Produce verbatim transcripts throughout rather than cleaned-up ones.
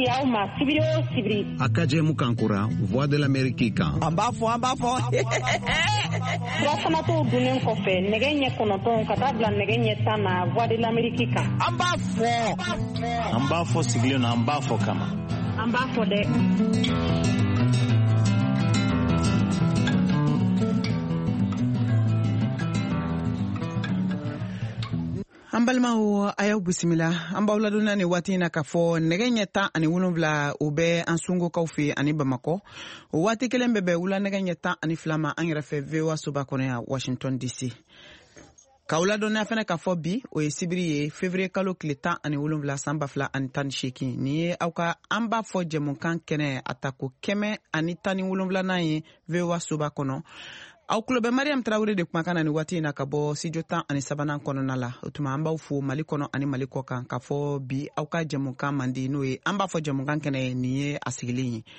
aw ma sibiri o sibiri. A ka jɛmu kan kura Voix de l'Amérique kan. An b'a fɔ an b'a fɔ. Surafana t'o dunnen kɔfɛ nɛgɛ ɲɛ kɔnɔntɔn ka taa bila nɛgɛ ɲɛ tan na Voix de l'Amérique kan. An b'a fɔ. An b'a fɔ sigilen na an b'a fɔ kama. An b'a fɔ dɛ. An balimaw a y'aw bisimila an b'aw ladonna ni waati in na k'a fɔ nɛgɛ ɲɛ tan ani wolonwula o bɛ an sungokaw fɛ ani Bamakɔ o waati kelen bɛɛ bɛ wula nɛgɛ ɲɛ tan ani fila ma an yɛrɛ fɛ V O A soba kɔnɔ yan Washington D C k'aw ladonna fana k'a fɔ bi o ye sibiri ye février kalo tile tan ani wolonwula san ba fila ani tan ni seegin nin ye aw ka an b'a fɔ jɛmukan kɛnɛ a ta ko kɛmɛ ani tan ni wolonwulanan ye V O A soba kɔnɔ. Aw kulo bɛ Mariam Traoré de kumakan na ni waati in na ka bɔ studio tan ani sabanan kɔnɔna la o tuma an b'aw fo Mali kɔnɔ ani Mali kɔ kan k'a fɔ bi aw ka jɛmukan man di n'o ye an b'a fɔ jɛmukan kɛnɛ nin ye a sigilen ye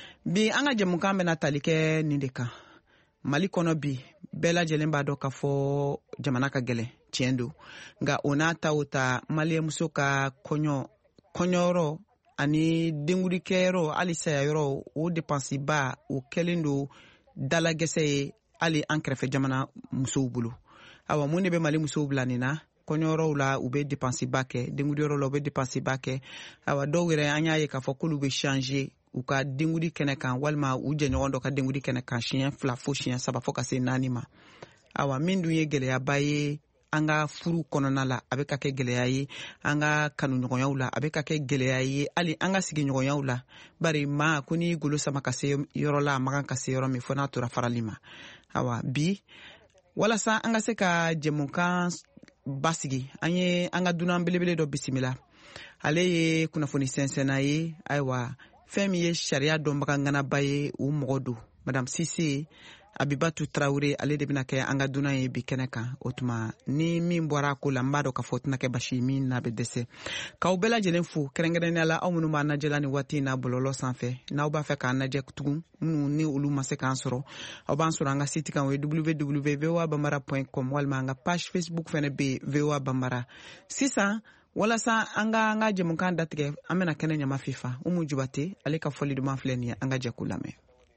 bi an ka jɛmukan bɛna tali kɛ nin de kan Mali kɔnɔ bi bɛɛ lajɛlen b'a dɔn k'a fɔ jamana ka gɛlɛn tiɲɛ don nka o n'a ta o ta maliyɛnmuso ka kɔɲɔ kɔɲɔyɔrɔ ani dengurikɛyɔrɔ hali sayayɔrɔ o dépense ba o kɛlen don dalagɛsɛ ye hali an kɛrɛfɛ jamana musow bolo awa mun de bɛ Mali musow bila nin na kɔɲɔyɔrɔw la u bɛ dépense ba kɛ denguriyɔrɔ la u bɛ dépense ba kɛ awa dɔw yɛrɛ an y'a ye k'a fɔ k'olu bɛ changer u ka denguri kɛnɛ kan walima u jɛɲɔgɔn dɔ ka denguri kɛnɛ kan siɲɛ fila fo siɲɛ saba fo ka se naani ma awa min dun ye gɛlɛyaba ye an ka furu kɔnɔna la a bɛ ka kɛ gɛlɛya ye an ka kanuɲɔgɔnyaw la a bɛ ka kɛ gɛlɛya ye hali an ka sigiɲɔgɔnyaw la bari maa ko ni golo sama ka se yɔrɔ la a ma kan ka se yɔrɔ min fo n'a tora farali ma awa bi walasa an ka se ka jɛmukan basigi an ye an ka dunan belebele dɔ bisimila ale ye kunnafoni sɛnsɛnna ye ayiwa fɛn min ye sariya dɔnbaga ŋanaba ye o mɔgɔ don Madame Sise Abibatu Traoré ale de bɛna kɛ an ka dunan ye bi kɛnɛ kan o tuma ni min bɔra a ko la n b'a dɔn k'a fɔ tɛna kɛ basi min n'a bɛ dɛsɛ k'aw bɛɛ lajɛlen fo kɛrɛnkɛrɛnnenya la aw minnu b'a lajɛla ni waati in na bɔlɔlɔ sanfɛ n'aw b'a fɛ k'an lajɛ tugun minnu ni olu ma se k'an sɔrɔ aw b'an sɔrɔ an ka site kan o ye w w w point v o a bambara point com walima an ka page Facebook fɛnɛ bɛ yen V O A Bambara sisan walasa an ka an ka jɛmukan datigɛ an bɛna kɛnɛ ɲama fifa Umu Jubate ale ka fɔli duman filɛ nin ye an ka jɛ k'u lamɛn.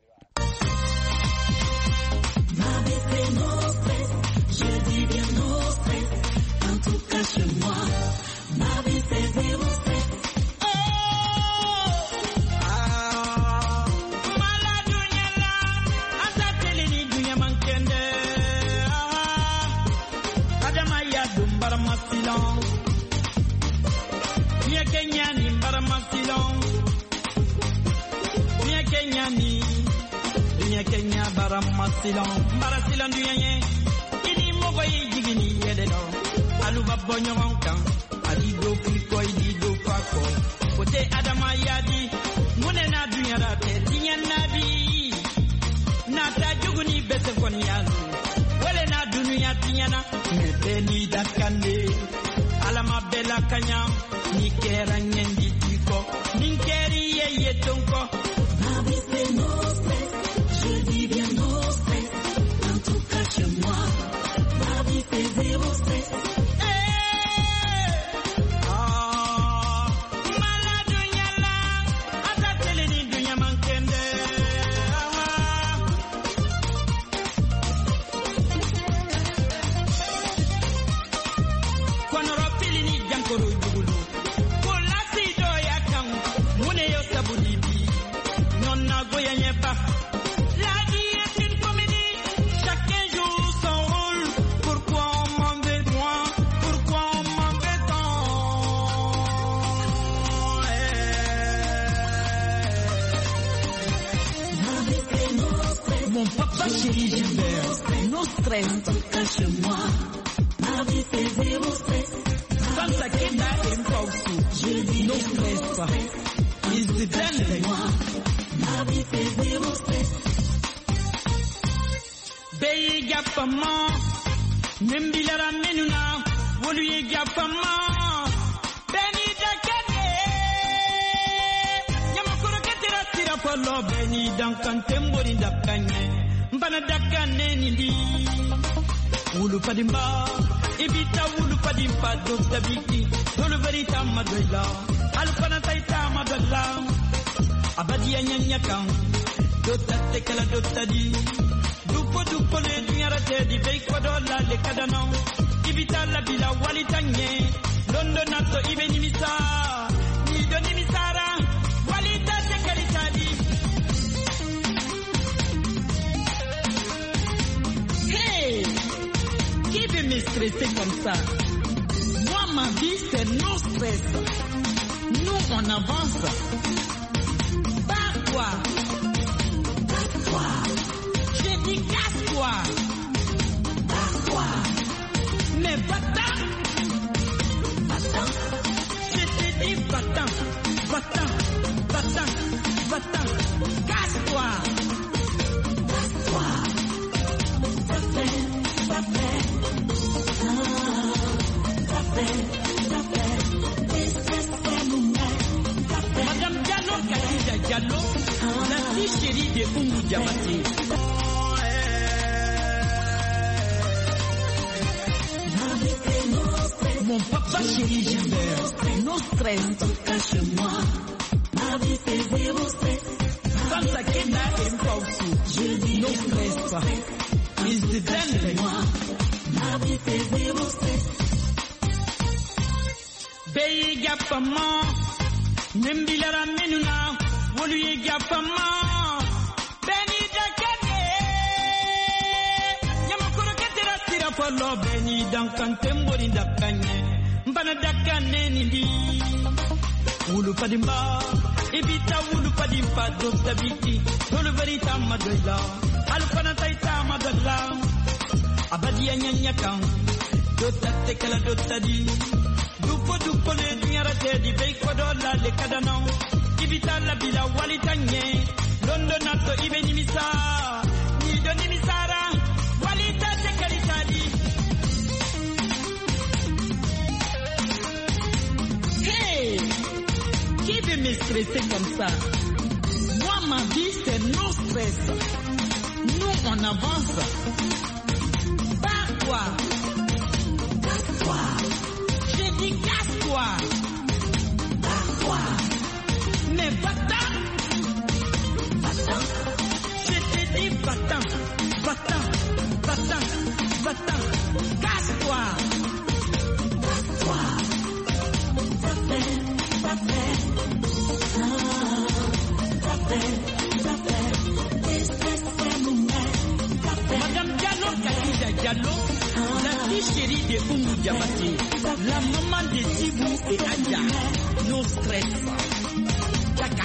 Je dis bien no stress, en tout cas chez moi, ma vie c'est zéro stress. Oh, ah, malade nyala, asateli ni dunya mankende. Ah, adama ya dumbar masilon, miye Kenya ni bar masilon, miye Kenya ni, miye Kenya bar masilon, bar masilon dunya ye. Boy jigini yede no aluba bonyon kan adi do fiko idi do fako kote adama yadi mune na dunya da te tinya nabi na ta juguni bese kon yazu wale na dunya tinya na me ni dakande alama bela kanya ni kera nyendi tiko nin keri ye tonko ma vie c'est no stress je dis bien no stress en tout cas chez moi c'est zéro stress. Ah, malade nyala, asateli ni dunya mankende. Konoro pili ni jankoro jugulu. Kola sido ya kan, mune yo sabudibi. Nonna goya nyepa. Mon papa chéri Gilbert, no stress, en tout cas chez moi, ma vie c'est zéro stress. Quand ça queda en pausu, je dis no stress, is the done moi, ma vie c'est zéro stress. Bey gapama, membilara menuna, wolu gapama, beni dakane, yamakoro ketira tira polo beni dankantembori dakane. Mbana dakane nindi ulu padimba ibita wulu padimpa dokta biki dole verita madola alfana taita madola abadia nyanya kan dokta tekala dokta di dupo dupo le dunyara te di be kodola le kadano ibita la bila walitanye londo nato ibe nimisa ni do nimisara walita tekali tadi. Hey, qui veut me stresser comme ça? Moi ma vie c'est non stress. Nous on avance. Pas quoi? Pas quoi? J'ai dit casse-toi. Pas quoi? Mais va-t'en. Va-t'en. Je te dis va-t'en. Va-t'en. Va-t'en. Va-t'en. Casse-toi. Casse-toi. Ça fait, ça fait. Ça fait, ça fait. Madame Diallo, Kadija Diallo, la fille chérie de Oumou Diabaté. Mon papa chéri Gilbert, no stress, cache-moi. Ma vie c'est zéro stress. Comme ça qu'elle n'a pas aussi. No stress. Is the dance. Ma vie c'est zéro stress. Bey gapama, nembilara menuna, woluye gapama. Beni dakane, yamakuro ketera tira polo beni dankante mbori dakane, mbana dakane nindi. Wulu padimba, ibita wulu padimba dokta biki, wulu verita madola, alfana taita madola, abadia nyanya kan, dokta tekala dokta di. Dupo dupo le dunyara te di be kodola le kadano, ibita la bila walitanye, londo nato ibe nimisa, ni do nimisara, walita tekali tadi. Hey, qui veut me stresser comme ça? Moi ma vie c'est non stress. Nous on avance. Pas quoi? Pas quoi? J'ai dit casse-toi. Pas quoi? Mais va-t'en. Va-t'en. Je te dis va-t'en. Va-t'en. Va-t'en. Va-t'en. Casse-toi. Casse-toi. Ça fait, ça fait. Ça fait, ça fait. Madame Diallo, Kadija Diallo, la fille chérie de Oumou Diabaté, la maman de Sibou et Adja, no stress. Chaka.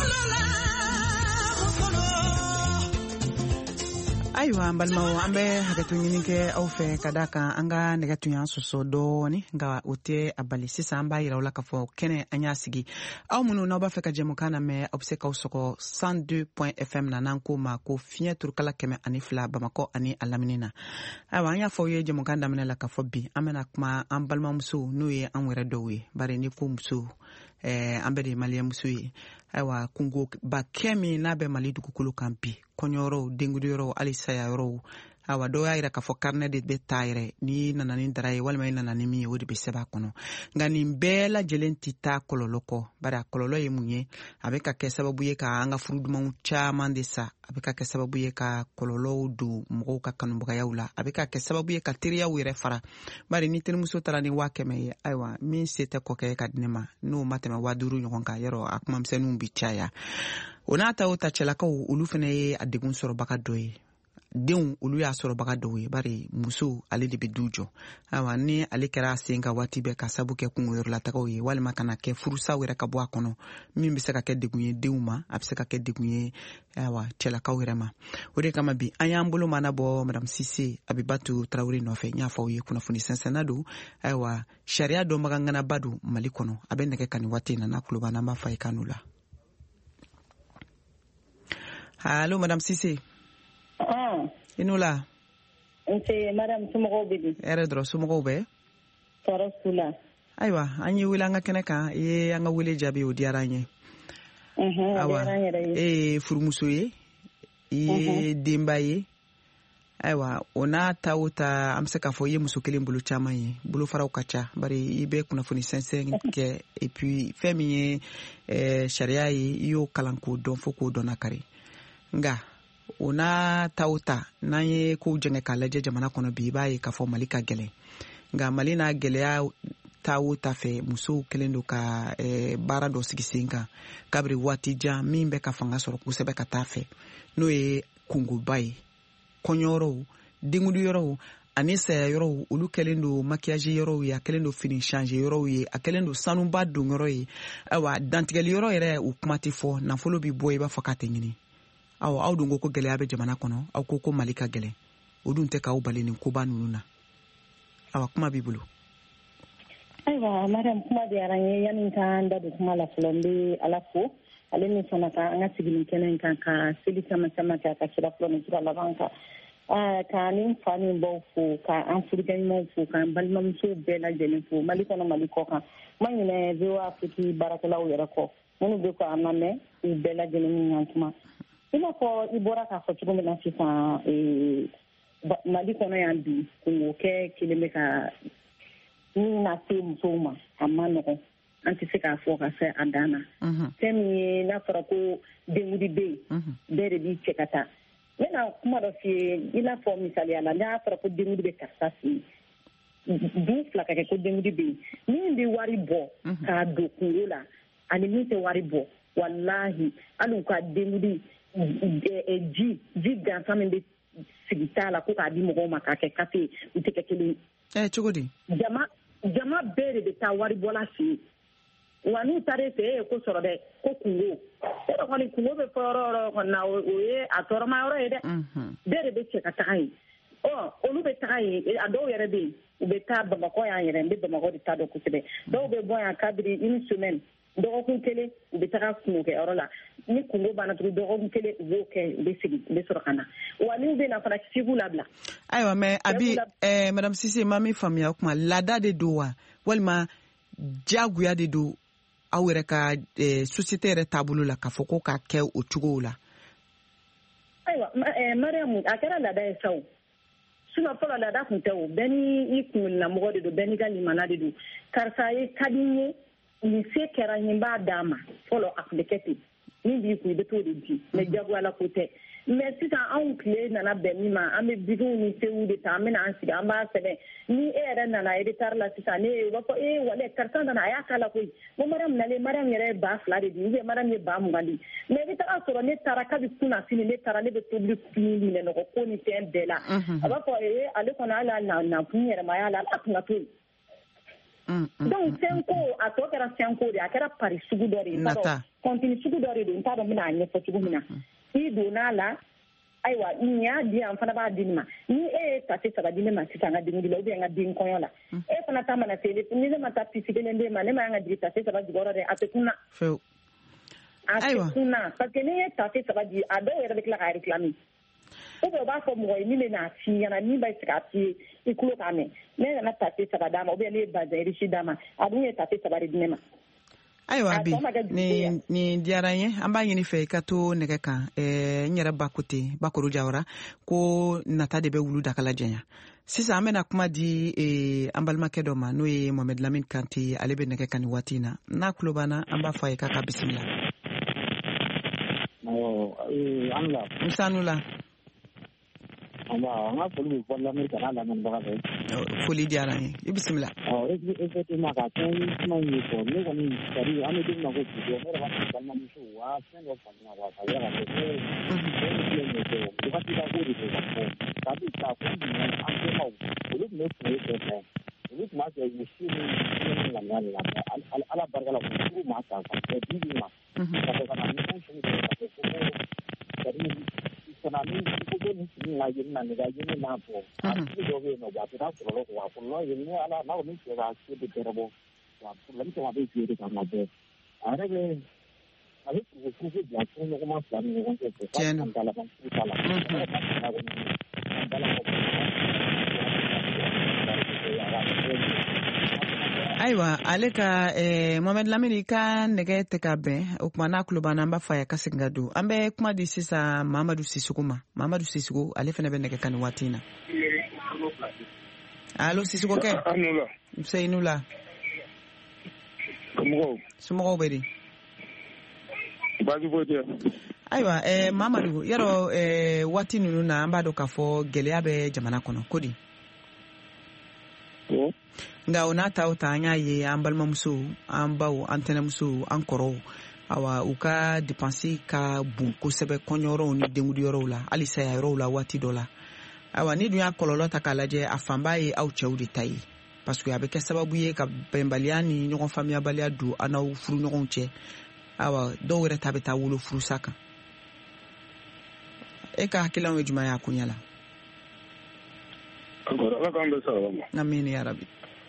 Aywa balmawo ambe hakatu nyini ke au fe kadaka anga negatu yan soso doni nga ote abali sisa amba ira wala kafo kene anya sigi au munu na ba fe ka jemu kana me obseka usoko cent deux point f m na nanko ma ko fien turkala keme ani fla bamako ani alaminina aywa anya fo ye jemu kanda mena la kafo bi amena kuma ambalma musu nuye anwere dowe bare ni ko musu eh ambe de mali musu yi aywa kungo ba kemi na be mali dukulu kampi konyoro dengudiro alisa ya ro awa do ya ira ka fo carnet de betaire ni nanani daraye walma ina nanani mi wodi be seba kono ngani mbela jelenti ta kololoko bara kololo ye munye abeka ke sababu ye ka anga furuduma chama ndesa abeka ke sababu ye ka kololo du mgo ka kanumbuka yaula abeka ke sababu ye ka tiriya wire fara bari ni tenu muso tarani wakeme aywa mi sete ko ke ka dinema no matema waduru nyokonka yero akuma msenu mbichaya onata ota chelaka ulu fene ye adigun soro baka doyi den ulu ya soro baka doyi bari muso ale de bidujo awa ni ale kera senga wati be kasabu ke kungo yorla taka oye wale makana ke furusa wera ka bwa kono mi mbise ka ke degunye deuma abise ka ke degunye awa chelaka werema ode kama bi ayambulo manabo madam Sisi Abibatu Traoré no fe nya fa oye kuna funi sensenado awa sharia do magangana badu malikono abende ke kani wati na nakuluba na mafa ikanula. Allô, Madame Sisi. Ah. Inula. Nse Madame Sumogobe. Eredro Sumogobe. Torosula. Aywa, anyi wila nga keneka ye anga wile jabi o diaranye. Mhm. Awa. Eh furumuso ye. Ye demba ye. Aywa, ona tauta amseka fo ye musukele mbulu chama ye. Bulu fara ukacha bari ibe kuna funi sense ke et puis femi eh sharia ye yo kalanko don foko donakari. Nga una tauta na ye ko jenge kala je jamana kono bi ba ye ka fo malika gele nga malina gele ya tauta fe muso kelendo ka e bara do sigisinga kabri wati ja mimbe ka fanga soro kusebe ka tafe no e kungu bai konyoro dingudu yoro anisa yoro ulu kelendo maquillage yoro ya kelendo fini change yoro ye akelendo sanumba dungoro ye awa dantigeli yoro ere u kumati fo na folo bi boy ba fakate ngini aw aw dungo ko gele abe jamana kono aw ko ko malika gele odun te ka ubale ni ko banuna awa kuma bibulu aywa madam kuma de aranye yanin kan da kuma la flombe alafu aleni sona ka anga sigilin kenen kan ka sili sama sama ka ka kira flombe kira la banka ah kanin fani bo fu ka an furgan mo fu kan balmam so bela jeni fu maliko no maliko kan manyine biwa fiti barakalaw yara ko munu be ko amame bela jeni ngantuma ina ko ibora ka fo tugo na sifa e mali kono ya bi ko ke kilime ka ni na te msoma amano ko anti se ka fo ka se adana temi na fara ko demudi be bere bi chekata ina kuma do fi ina fo misali ala na fara ko demudi be kasasi du flaka ke ko demudi be ni ndi wari bo ka do kungola ani mi te wari bo wallahi alu ka demudi ji ji gansa min de sigitala ko ka di mo ma ka ke kafe uteke kele eh chugodi jama jama bere de ta wari bola si wanu tare se ko soro de ko kungo e ko ni kungo be foro ko na o ye atora ma oro ede bere de cheka tai o olu be tai ado yere be ube ta ba ko ya yere be ba ko di ta do kutebe do be boya kadri une semaine do ko kele ube ta ko ke oro la ni kungo bana tu do ko kele wo ke be sigi be soro kana wani be na fara sigu labla aywa me abi eh madame Sisi mami famia kuma lada de doa walma jaguya de do awere ka eh, société re tabulu la ka foko ka ke o tugo la aywa eh mariam akara lada e saw suna fara lada kun tawo beni ikun na mo de do beni gali manade do karsa e kadinye ni se kera himba dama folo apliketi ni bi ku de to de ji me jaguya la kote mais si ta an clé nana beni ma ame bigu ni se u de ta me na ansi amba sebe ni era nana e de tar la si ta ne wa ko e wala karta nana ya kala ko mo maram nale maram yere ba fla de ni maram ye ba mungali mais de ta soro ne taraka bi kuna sini ne tarane be public ni ne no ko ni te bela aba ko e ale ko na ala na na punyere ma ya la akuna to donc cinq a to kera cinq de akera pari sugu dori nata continue sugu dɔ de don n t'a dɔn n bɛna a ɲɛfɔ cogo min na i donna la ayiwa n y'a di yan n fana b'a di nin ma ni e ye tafe saba di ne ma sisan n ka denkundi la ou bien n ka den kɔɲɔ la e fana ta mana se ni ne ma taa pisi kelen d'e ma ne ma kan ka jigin tafe saba jukɔrɔ dɛ a tɛ kunna a tɛ kunna parce que n'i ye tafe saba di a dɔw yɛrɛ bɛ tila k'a réclamer ou bien o b'a fɔ mɔgɔ ye min bɛ n'a f'i ɲɛna min bɛ se k'a f'i ye i tulo k'a mɛn ne nana tafe saba d'a ma ou bien ne ye bazin riche d'a ma a dun ye tafe saba de di ne ma. Ayiwa bi ni ni diyara n ye an b'a ɲini fɛ i ka to nɛgɛ kan ɛɛ n yɛrɛ ba ko ten Bakoro Jawara ko nata de bɛ wulu dakala jɛnya sisan an bɛna kuma di ee an balimakɛ dɔ ma n'o ye Mohamed Lamine Kante ale bɛ nɛgɛ kan ni waati in na n'a tulo banna an b'a fɔ a ye k'a ka bisimila. Awɔ ee an la. Musanu la. An ka foli bɛ fɔ lamɛn kana lamɛnbaga bɛɛ. Foli diyara n ye i bisimila. Ɔ effectivement ka fɛn kuma in ye fɔ ne kɔni sari an bɛ don min na ko bi ne yɛrɛ b'a fɔ balimamuso wa fɛn dɔ faamuya wa ka yɛrɛ ka kɛ ko filɛ nin ye kɛ wagati la ko de don ka fɔ ka bi ka fɛn jumɛn an bɛnbaw olu tun bɛ fili fɛ fɛ olu tun b'a kɛ u si ni ni ŋaniya de la mɛ ala barika la u furu ma ta ka kɛ bi bi ma ka fɔ ka na ni fɛn sugu dɔ ka fɔ ko sari kana ni ko ko ni sini la yen na ne ga yen na fɔ a ti dɔ bɛ yen nɔ wa a tɛ taa kɔlɔlɔ kɔ wa kɔlɔlɔ ye ni ala n'aw ni cɛ ka se de bɛrɛ bɔ wa problème caman bɛ jɛ de kan ka bɛɛ a yɛrɛ bɛ a bɛ furu furu bila furu ɲɔgɔnma fila ni ɲɔgɔn cɛ fɛ k'a kan ta la kan furu ta la a yɛrɛ ka tɛmɛ a kɔnɔ an ta la kɔ ayiwa ale ka eh, Mohamed Lamine ka nɛgɛ tɛ ka bɛn o kuma n'a kulo banna an b'a fɔ a ye ka segin ka don an bɛ kuma di sisan Mamadu Sisoko ma Mamadu Sisoko ale fana bɛ nɛgɛ kan ni waati in na allo Sisoko kɛ Seyinu la somɔgɔw bɛ di baasi foyi tɛ ayiwa eh, Mamadu yarɔ eh, waati ninnu na an b'a dɔn k'a fɔ gɛlɛya bɛ jamana kɔnɔ ko di nka o n'a ta o ta an y'a ye an balimamuso an baw an tɛnɛmuso an kɔrɔw awa u ka dépense ka bon kosɛbɛ kɔɲɔyɔrɔw ni denkundiyɔrɔw la hali sayayɔrɔw la waati dɔ la awa ni dun y'a kɔlɔlɔ ta k'a lajɛ a fanba ye aw cɛw de ta ye parce que a bɛ kɛ sababu ye ka bɛnbaliya ni ɲɔgɔn faamuyabaliya don an n'aw furuɲɔgɔnw cɛ awa dɔw yɛrɛ ta bɛ taa wolo furusa kan e ka hakililaw ye jumɛn ye a koɲɛ la ala k'an bɛ sara ma amin ya rabi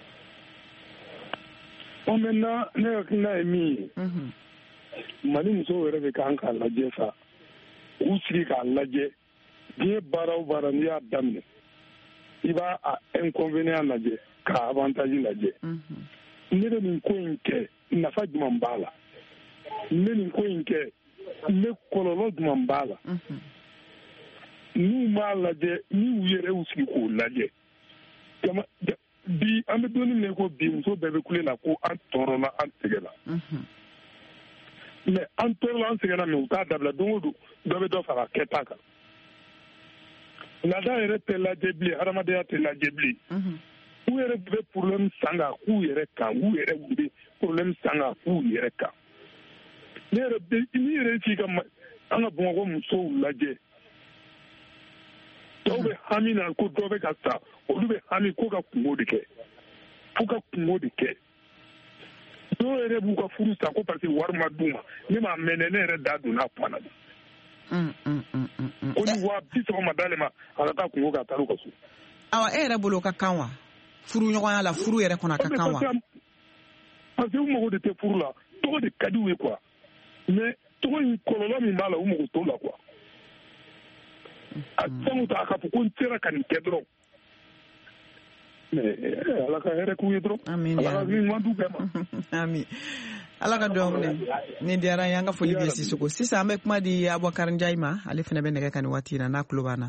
bon maintenant ne hakilina ye min ye mali musow yɛrɛ bɛ kan k'a lajɛ sa u sigi k'a lajɛ diɲɛ baara o baara n'i y'a daminɛ i b'a a inconvénient lajɛ k'a avantage lajɛ ne bɛ nin ko in kɛ nafa jumɛn b'a la ne nin ko in kɛ ne kɔlɔlɔ jumɛn b'a la n'u m'a lajɛ ni u yɛrɛ y'u sigi k'o lajɛ bi an bɛ donni min ko bi muso bɛɛ bɛ kule la ko an tɔɔrɔla an sɛgɛnna mɛ an tɔɔrɔla an sɛgɛnna mɛ u t'a dabila don o don dɔ bɛ dɔ fara kɛta kan laada yɛrɛ tɛ lajɛ bilen hadamadenya tɛ lajɛ bilen u yɛrɛ bɛ problème san ka k'u yɛrɛ kan u yɛrɛ bɛ problème san ka k'u yɛrɛ kan ne yɛrɛ bɛ n'i yɛrɛ ci ka an ka Bamakɔ musow lajɛ dɔw bɛ hami na ko dɔ bɛ ka sa olu bɛ hami ko ka kungo de kɛ fo ka kungo de kɛ dɔw yɛrɛ b'u ka furu sa ko parce que wari ma d'u ma ne m'a mɛnɛ ne yɛrɛ da donna a kuma na ko ni waa bi saba ma d'ale ma a ka taa kungo ka taa u ka so. Awa e yɛrɛ bolo o ka kan wa furu ɲɔgɔnya la furu yɛrɛ kɔnɔ a ka kan wa parce que u mago de tɛ furu la tɔgɔ de ka di u ye quoi mais tɔgɔ in kɔlɔlɔ min b'a la u mago t'o la quoi. a fɛnw ta k'a fɔ ko n sera ka nin kɛ dɔrɔn mais ala ka hɛrɛ k'u ye dɔrɔn ala ka ɲuman d'u bɛɛ ma amin ala ka dugawu minɛ ni diyara n ye an ka foli bɛ Sisoko sisan an bɛ kuma di Abubakar Njayi ma ale fana bɛ nɛgɛ kan nin waati in na n'a tulo b'an na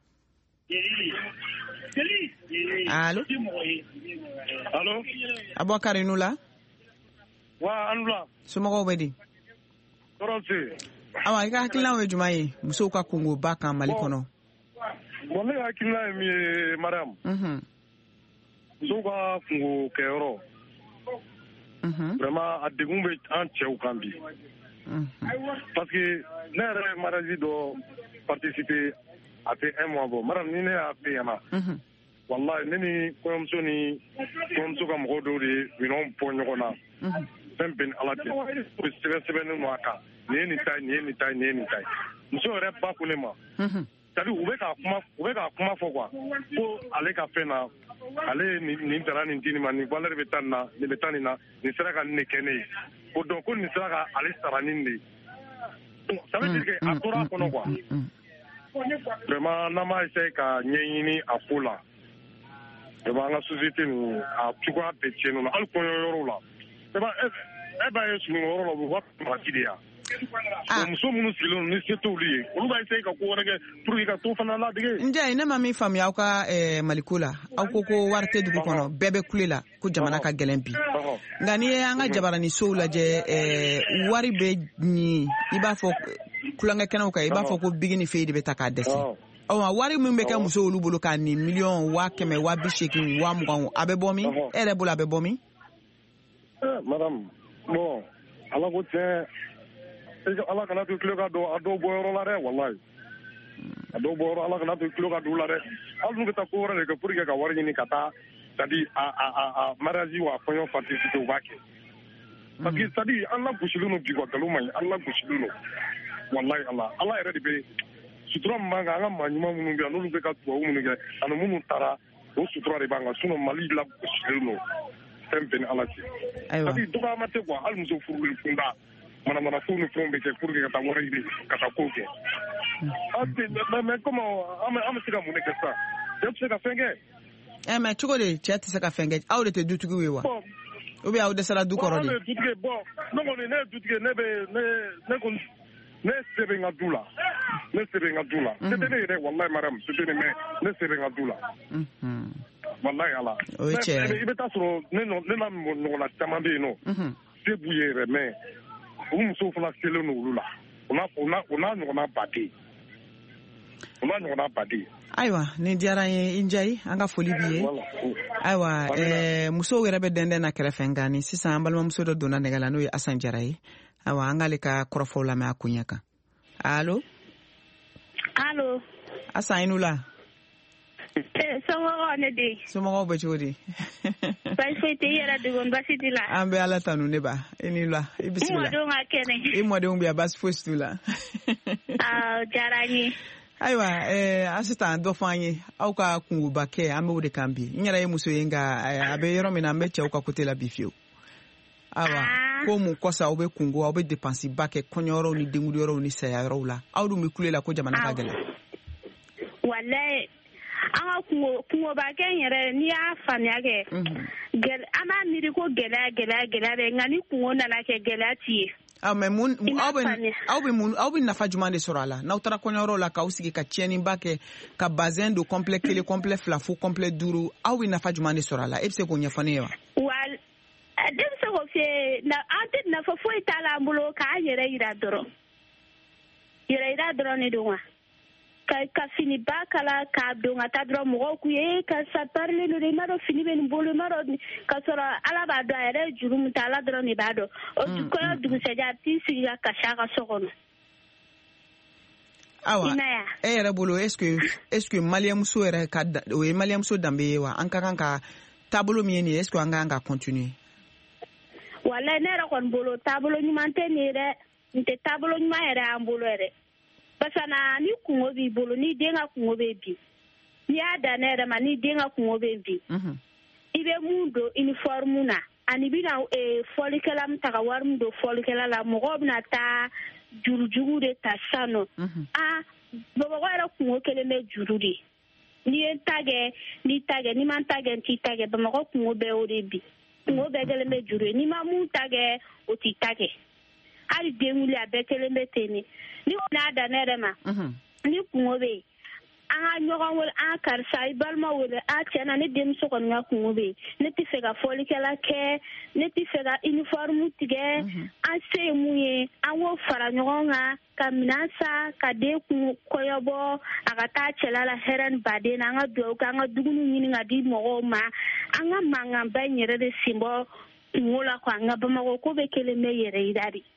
allo allo Abubakar i n'u la wa an la somɔgɔw bɛ di tɔɔrɔ tɛ awa i ka hakilinaw ye jumɛn ye musow ka kungo ba kan Mali kɔnɔ bon ne hakilina ye min ye Mariam musow ka kungo kɛyɔrɔ vraiment a degun bɛ an cɛw kan bi parce que ne yɛrɛ ye mariage dɔ participer a fait un mois bɔ Mariam ni ne y'a f'i ɲɛna wallahi ne ni kɔɲɔmuso ni kɔɲɔmuso ka mɔgɔw dɔw de minɛnw bɔ ɲɔgɔn na fɛn bɛɛ ni ala tɛ o sɛbɛn sɛbɛnnen don a kan nin ye nin ta ye nin ye nin ta ye nin ye nin ta ye muso yɛrɛ ba ko ne ma c'est-à-dire u bɛ k'a kuma u bɛ k'a kuma fɔ quoi ko ale ka fɛn na ale ye nin tara nin di nin ma nin valeur bɛ taa nin na nin bɛ taa nin na nin sera ka nin de kɛ ne ye o donc ko nin sera ka ale sara nin de ye ça veut dire que a tora a kɔnɔ quoi vraiment n'an m'a essayer ka ɲɛɲini a ko la vraiment an ka société nin a cogoya bɛɛ tiɲɛnen don hali kɔɲɔyɔrɔw la e b'a ye sunɔgɔyɔrɔ la u bɛ wari de yan muso minnu sigilen don ni se t'olu ye olu b'a essayer ka ko wɛrɛ kɛ pour que ka to fana ladege. Njɛ ne ma min faamuya aw ka Maliko la aw ko ko wari tɛ dugu kɔnɔ bɛɛ bɛ kule la ko jamana ka gɛlɛn bi nka n'i ye an ka jabarani sow lajɛ wari bɛ ɲi i b'a fɔ kulonkɛkɛnɛw kan i b'a fɔ ko bigi ni feyi de bɛ ta k'a dɛsɛ ɔ wari min bɛ kɛ muso olu bolo k'a ni miliyɔn waa kɛmɛ waa bi seegin waa mugan a bɛ bɔ min e yɛrɛ bolo a bɛ bɔ min. madame bon ala ko tiɲɛ ala kana to tulo ka don a dɔw bɔ yɔrɔ la dɛ wallahi a dɔw bɔ yɔrɔ ala kana to tulo ka don la dɛ hali n'u bɛ taa ko wɛrɛ de kɛ pour que ka wari ɲini ka taa c'est-à-dire a a a mariage wa kɔɲɔ participer u b'a kɛ parce que c'est-à-dire an lagosilen don bi quoi nkalon man ɲi an lagosilen don wallahi ala ala yɛrɛ de bɛ sutura min b'an kan an ka maa ɲuman minnu bɛ yan n'olu bɛ ka tubabu minnu kɛ ani minnu taara o sutura de b'an kan sinon mali lagosilen don fɛn bɛɛ ni ala cɛ c'est-à-dire dɔgɔyama tɛ quoi hali muso furulen kunda manamana fɛnw ni fɛnw bɛ kɛ pour que ka taa wari ɲini ka taa kow kɛ mais comment an bɛ se ka mun de kɛ sisan cɛ tɛ se ka fɛn kɛ. ɛ mais cogo de cɛ tɛ se ka fɛn kɛ aw de tɛ dutigiw ye wa ou bien aw dɛsɛra du kɔrɔ de. bon an bɛ dutigi bon ne kɔni ne ye dutigi ne bɛ ne ne kɔni ne se bɛ n ka du la ne se bɛ n ka du la se tɛ ne yɛrɛ wallahi madame se tɛ ne mais ne se bɛ n ka du la wallahi ala o ye tiɲɛ ye i bɛ taa sɔrɔ ne ne n'a ɲɔgɔnna caman bɛ yen nɔ se b'u ye yɛrɛ mais u musow fana selen don olu la o n'a ɲɔgɔnna baden o n'a ɲɔgɔnna baden. ayiwa nin diyara n ye i Njayi an ka foli b'i ye ayiwa musow yɛrɛ bɛ dɛndɛn na kɛrɛfɛ nka ni sisan an balimamuso dɔ donna nɛgɛ la n'o ye Asan Jara ye ayiwa an k'ale ka kɔrɔfɔw lamɛn a kun ɲɛ kan allo. allo. Asan i n'u la. somɔgɔw ne den. somɔgɔw bɛ cogo di. baasi foyi tɛ i yɛrɛ dogon baasi t'i la. an bɛ ala tanu ne ba i ni la i bisimila. i mɔdenw ka kɛnɛ. i mɔdenw bɛ yan baasi foyi t'u la. awɔ diyara n ye. ayiwa ɛɛ Asitan dɔ fɔ an ye aw ka kungoba kɛ an bɛ o de kan bi n yɛrɛ ye muso ye nka a bɛ yɔrɔ min na an bɛ cɛw ka côté la bi fiyewu. ayiwa ko mun kɔsa aw bɛ kungo aw bɛ dépense ba kɛ kɔɲɔyɔrɔw ni denguliyɔrɔw ni sayayɔrɔw la aw dun bɛ kule la ko jamana ka gɛlɛn. walayi an ka kungo kungobakɛ yɛrɛ n'i y'a faamuya kɛ an b'a miiri ko gɛlɛya gɛlɛya gɛlɛya bɛ nka ni kungo nana kɛ gɛlɛya t'i ye. aw mɛ mun aw bɛ aw bɛ mun aw bɛ nafa jumɛn de sɔrɔ a la n'aw taara kɔɲɔyɔrɔ la k'aw sigi ka tiɲɛniba kɛ ka bazin don complet kelen complet fila fo complet duuru aw bɛ nafa jumɛn de sɔrɔ a la e bɛ se k'o ɲɛfɔ ne ye wa. wa ne bɛ se k'o f'i ye an tɛ nafa foyi t'a la an bolo k'an yɛrɛ yira dɔrɔn yɛrɛ yira dɔrɔn de don wa. ka ka fini ba kala k'a don ka taa dɔrɔn mɔgɔw k'u ye karisa parilen don de i m'a dɔn fini bɛ nin bolo i m'a dɔn ka sɔrɔ ala b'a dɔn a yɛrɛ ye juru min ta ala dɔrɔn de b'a dɔn o kɔɲɔ dugusɛjɛ a t'i sigi ka kasi a ka so kɔnɔ. awa e yɛrɛ bolo est-ce que est-ce que maliyɛnmuso yɛrɛ ka o ye maliyɛnmuso danbe ye wa an ka kan ka taabolo min ye nin ye est-ce que an ka kan ka continuer. walayi ne yɛrɛ kɔni bolo taabolo ɲuman tɛ nin ye dɛ nin tɛ taabolo ɲuman yɛrɛ y'an bolo yɛrɛ. parce que na ni kungo b'i bolo ni den ka kungo bɛ bin n'i y'a da ne yɛrɛ ma ni den ka kungo bɛ bin i bɛ mun don uniforme na ani bɛna fɔlikɛla min ta ka wari min don fɔlikɛla la mɔgɔw bɛna taa jurujugu de ta sisan nɔ ah bamakɔ yɛrɛ kungo kelen bɛ juru de n'i ye n ta kɛ n'i ta kɛ n'i ma n ta kɛ n t'i ta kɛ bamakɔ kungo bɛɛ o de bin kungo bɛɛ kelen bɛ juru ye n'i ma mun ta kɛ o t'i ta kɛ hali den wuli a bɛɛ kelen bɛ ten ni ni kɔni y'a da ne yɛrɛ ma ni kungo bɛ yen an ka ɲɔgɔn wele an karisa i balima wele a tiɲɛna ne denmuso kɔni ka kungo bɛ yen ne tɛ fɛ ka fɔlikɛla kɛ ne tɛ fɛ ka uniforme tigɛ an se ye mun ye an k'o fara ɲɔgɔn kan ka minɛn san ka den kɔɲɔ bɔ a ka taa cɛla la hɛrɛ ni baden na an ka dugawu kɛ an ka dumuni ɲini ka di mɔgɔw ma an ka mankanba in yɛrɛ de sen bɔ kungo la quoi nka bamakɔ ko bɛ kelen bɛ yɛrɛ yira de.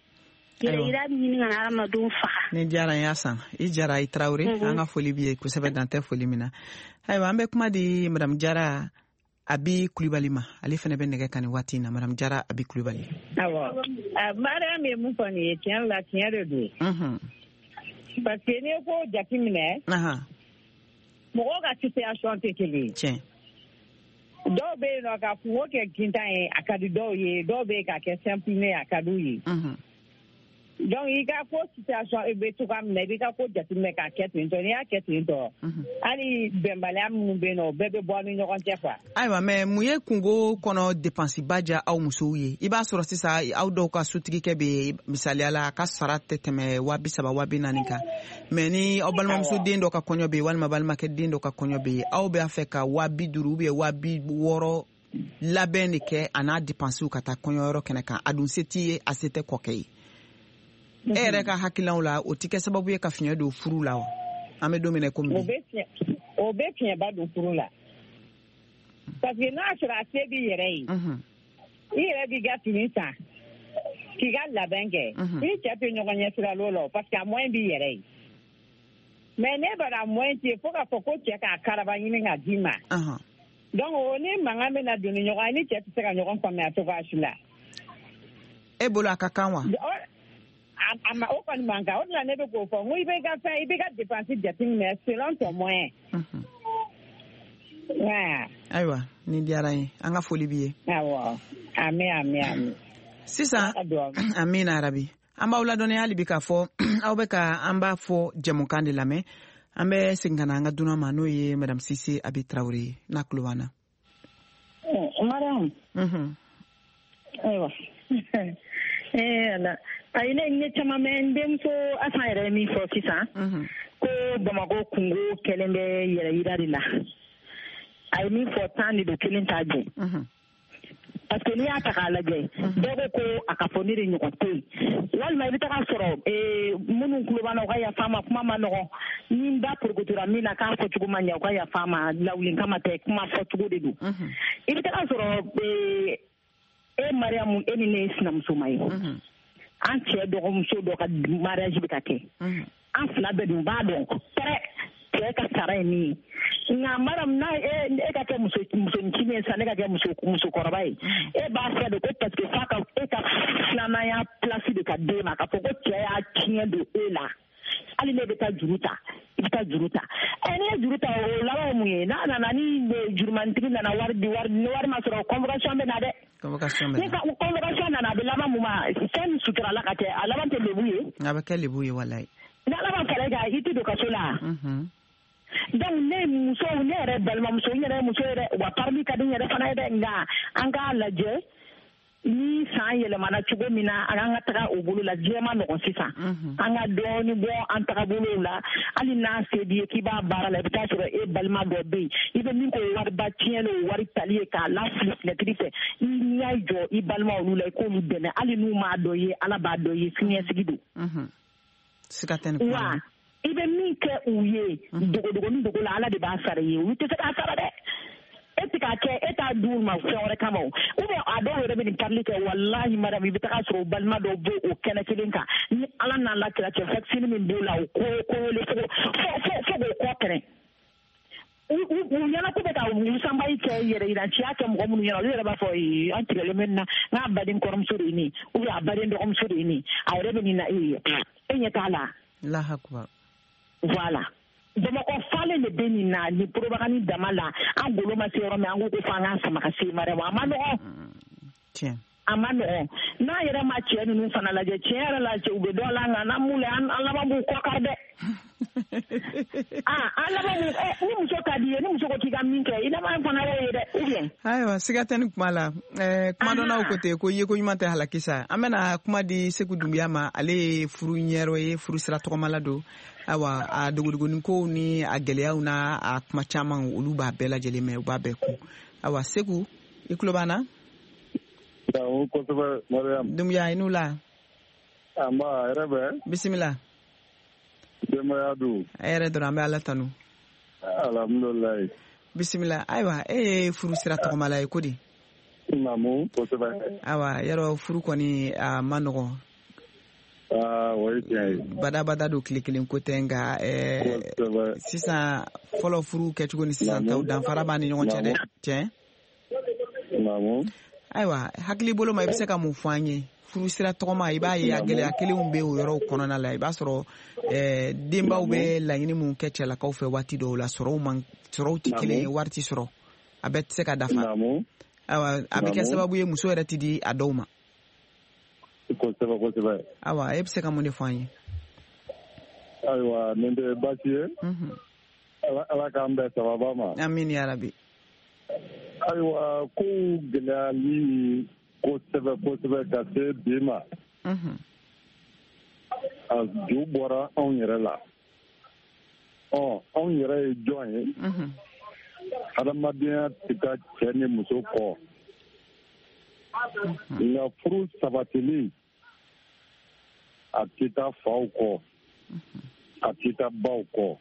ne diyara n y'a san i jara i Tarawele an ka foli b'i ye kosɛbɛ dan tɛ foli min na ayiwa an bɛ kuma di madame Jara Abi Kulibali ma ale fana bɛ nɛgɛ kan ni waati na Madame Jara Abi Kulibali. Awɔ Mariam ye mun fɔ nin ye tiɲɛ la tiɲɛ de don. Mhm. Parce que ne ko jateminɛ. Aha. Mɔgɔ ka situation tɛ kelen ye. Tiɲɛ. Dɔw bɛ yen nɔ ka kungo kɛ gintan ye a ka di dɔw ye dɔw bɛ yen ka kɛ simple a ka d'u ye. Mhm. Donc i ka ko situation e bɛ cogoya min na i b'i ka ko jateminɛ k'a kɛ ten tɔ n'i y'a kɛ ten tɔ hali bɛnbaliya minnu bɛ yen nɔ o bɛɛ bɛ bɔ ni ɲɔgɔn cɛ quoi. Ayiwa mais mun ye kungo kɔnɔ dépense ba diya aw musow ye i b'a sɔrɔ sisan aw dɔw ka sotigikɛ bɛ misaliya la a ka sara tɛ tɛmɛ wa bi saba wa bi naani kan mais ni aw balimamuso den dɔ ka kɔɲɔ bɛ yen walima balimakɛ den dɔ ka kɔɲɔ bɛ yen aw b'a fɛ ka wa bi duuru ou bien wa bi wɔɔrɔ labɛn de kɛ a n'a dépenses ka taa kɔɲɔyɔrɔ kɛnɛ kan a dun se t'i ye a se tɛ kɔkɛ ye. E yɛrɛ ka hakilinaw la o tɛ kɛ sababu ye ka fiɲɛ don furu la wa an bɛ don min na komi bi. O bɛ fiɲɛba don furu la parce que n'a sɔrɔ a se b'i yɛrɛ ye i yɛrɛ b'i ka fini san k'i ka labɛn kɛ i cɛ tɛ ɲɔgɔn ɲɛ sira l'o la parce que a moyen b'i yɛrɛ ye mais ne b'a moyen tɛ fo k'a fɔ ko cɛ k'a karaba ɲini k'a d'i ma donc o ni mankan bɛ na don ni ɲɔgɔn ye ni cɛ tɛ se ka ɲɔgɔn faamuya cogoya si la. E bolo a ka kan wa. A ma o kɔni man kan o de la ne bɛ k'o fɔ n ko i bɛ ka fɛn i bɛ ka dépense jateminɛ selon ton moyen. Ayiwa nin diyara n ye an ka foli b'i ye. Awɔ ami ami ami. Sisan amina arabi an b'aw ladɔnniya hali bi k'a fɔ aw bɛ ka an b'a fɔ jɛmukan de lamɛn an bɛ segin ka na an ka dunan ma n'o ye Madame Sise Abi Traoré n'a tulo b'an na. Mariam. Ayiwa. Eh ala ayi ne ɲɛ caman mɛ n denmuso Asan yɛrɛ ye min fɔ sisan ko Bamako kungo kɛlen bɛ yɛrɛ yira de la a ye min fɔ tan de don kelen t'a jɛ parce que n'i y'a ta k'a lajɛ dɔw ko ko a ka fɔ ne de ɲɔgɔn tɛ yen walima i bɛ taga sɔrɔ minnu tulo b'an na u ka yafa ma kuma ma nɔgɔn ni n da porokotora min na k'a fɔcogo ma ɲɛ u ka yafa ma lawuli kama tɛ kuma fɔcogo de don i bɛ taga sɔrɔ e Mariamu e ni ne ye sinamuso ma ye an cɛ dɔgɔmuso dɔ ka mariage bɛ ka kɛ an fila bɛɛ dun b'a dɔn pɛrɛ cɛ ka sara ye min ye nka Mariamu n'a e ka kɛ muso musonincinin ye sisan ne ka kɛ muso musokɔrɔba ye e b'a fɛ de ko parce que f'a ka e ka filananya place de ka d'e ma k'a fɔ ko cɛ y'a tiɲɛ don e la hali ne bɛ taa juru ta i bɛ taa juru ta ɛ n'i ye juru ta o laban ye mun ye n'a nana ni jurumantigi nana wari di wari ni wari ma sɔrɔ convocation bɛ na dɛ. Convocation bɛ na. Ni convocation nana a bɛ laban mun ma fɛn min suturala ka kɛ a laban tɛ lebu ye. A bɛ kɛ lebu ye walayi. Ni laban kɛra ka i tɛ don kaso la. Donc ne muso ne yɛrɛ balimamuso n yɛrɛ muso yɛrɛ wa parmi ka di n yɛrɛ fana ye dɛ nka an k'a lajɛ ni san yɛlɛmana cogo min na an ka taga o bolo la diɲɛ ma nɔgɔn sisan an ka dɔɔni bɔ an tagabolow la hali n'a se b'i ye k'i b'a baara la i bɛ taa sɔrɔ e balima dɔ bɛ yen i bɛ min k'o wariba tiɲɛlen o wari tali ye k'a lafili finɛtiri fɛ n'i y'a jɔ i balima olu la i k'olu dɛmɛ hali n'u m'a dɔ ye ala b'a dɔ ye siniɲɛsigi don. Siga tɛ nin kuma na. I bɛ min kɛ u ye dogodogonin dogo la ala de b'a sara ye olu tɛ se k'a sara dɛ. E tɛ k'a kɛ e t'a d'u ma fɛn wɛrɛ kama o ou bien a dɔw yɛrɛ bɛ nin karili kɛ walahi madame i bɛ taga sɔrɔ balima dɔw bɛ o kɛnɛ kelen kan ni ala n'a lakira cɛ vaccine min b'o la o ko ko wele fo fo fo k'o kɔ pɛrɛn u ɲɛna ko bɛ ka wusanba yi kɛ yɛrɛ yiranciya kɛ mɔgɔ minnu ɲɛna olu yɛrɛ b'a fɔ ee an tigɛlen bɛ nin na n k'a baden kɔrɔmuso de ye nin ou bien a baden dɔgɔmuso de ye nin a yɛrɛ bɛ nin na e ye e ɲɛ t'a la. Alahu akibaru. Voilà. Bamakɔ falen de bɛ nin na ni propagande dama la an golo ma se yɔrɔ min an ko ko fɔ an k'an sama ka se Mariamu a ma nɔgɔn. Tiɲɛ. A ma nɔgɔn n'a yɛrɛ ma cɛ ninnu fana lajɛ tiɲɛ yɛrɛ la cɛ u bɛ dɔ la nka n'an m'u lajɛ an laban b'u kɔ kari dɛ. Ah an laban b'u ni muso ka di ye ni muso ko k'i ka min kɛ i laban fana y'o ye dɛ ou bien. Ayiwa siga tɛ nin kuma la ɛɛ kuma dɔ n'aw ko ten ko ye ko ɲuman tɛ halakisa an bɛna kuma di Seku Dunbiya ma ale ye furu ɲɛyɔrɔ ye furu sira tɔgɔmala don. Awa a dogodogonin ko ni a gɛlɛyaw na a kuma caman olu b'a bɛɛ lajɛlen mɛn u b'a bɛɛ kun awa Seku i tulo b'an na. Awɔ kosɛbɛ Mariam. Dunbiya i n'u la. An ba hɛrɛ bɛ. Bisimila. Denbaya dun. A yɛrɛ dɔrɔn an bɛ Ala tanu. Alhamdulilayi. Bisimila ayiwa e ye furu sira tɔgɔmala ye ko di. Naamu kosɛbɛ. Awa yɔrɔ furu kɔni a ma nɔgɔn. Ah oui tiɲɛ. Badabada don tile kelen ko tɛ nka ɛɛ sisan fɔlɔ furu kɛcogo ni sisan taw danfara b'a ni ɲɔgɔn cɛ dɛ. Tiɲɛ. ayiwa hakili bolo ma i bɛ se ka mun fɔ an ye furu sira tɔgɔma i b'a ye a gɛlɛya kelenw bɛ o yɔrɔw kɔnɔna la i b'a sɔrɔ denbaw bɛ laɲini mun kɛ cɛlakaw fɛ waati dɔw la sɔrɔw man sɔrɔw tɛ kelen ye wari tɛ sɔrɔ a bɛɛ tɛ se ka dafa ayiwa a bɛ kɛ sababu ye muso yɛrɛ tɛ di a dɔw ma kosɛbɛ kosɛbɛ ayiwa e bɛ se ka mun de fɔ an ye ayiwa nin tɛ baasi ye ala k'an bɛn sababa ma amina yarabi ayiwa ko gɛlɛyali kosɛbɛ kosɛbɛ ka se bi ma a ju bɔra anw yɛrɛ la ɔ anw yɛrɛ ye jɔn ye adamadenya tɛ ka cɛ ni muso kɔ nka furu sabatili a tɛ taa faw kɔ a tɛ taa baw kɔ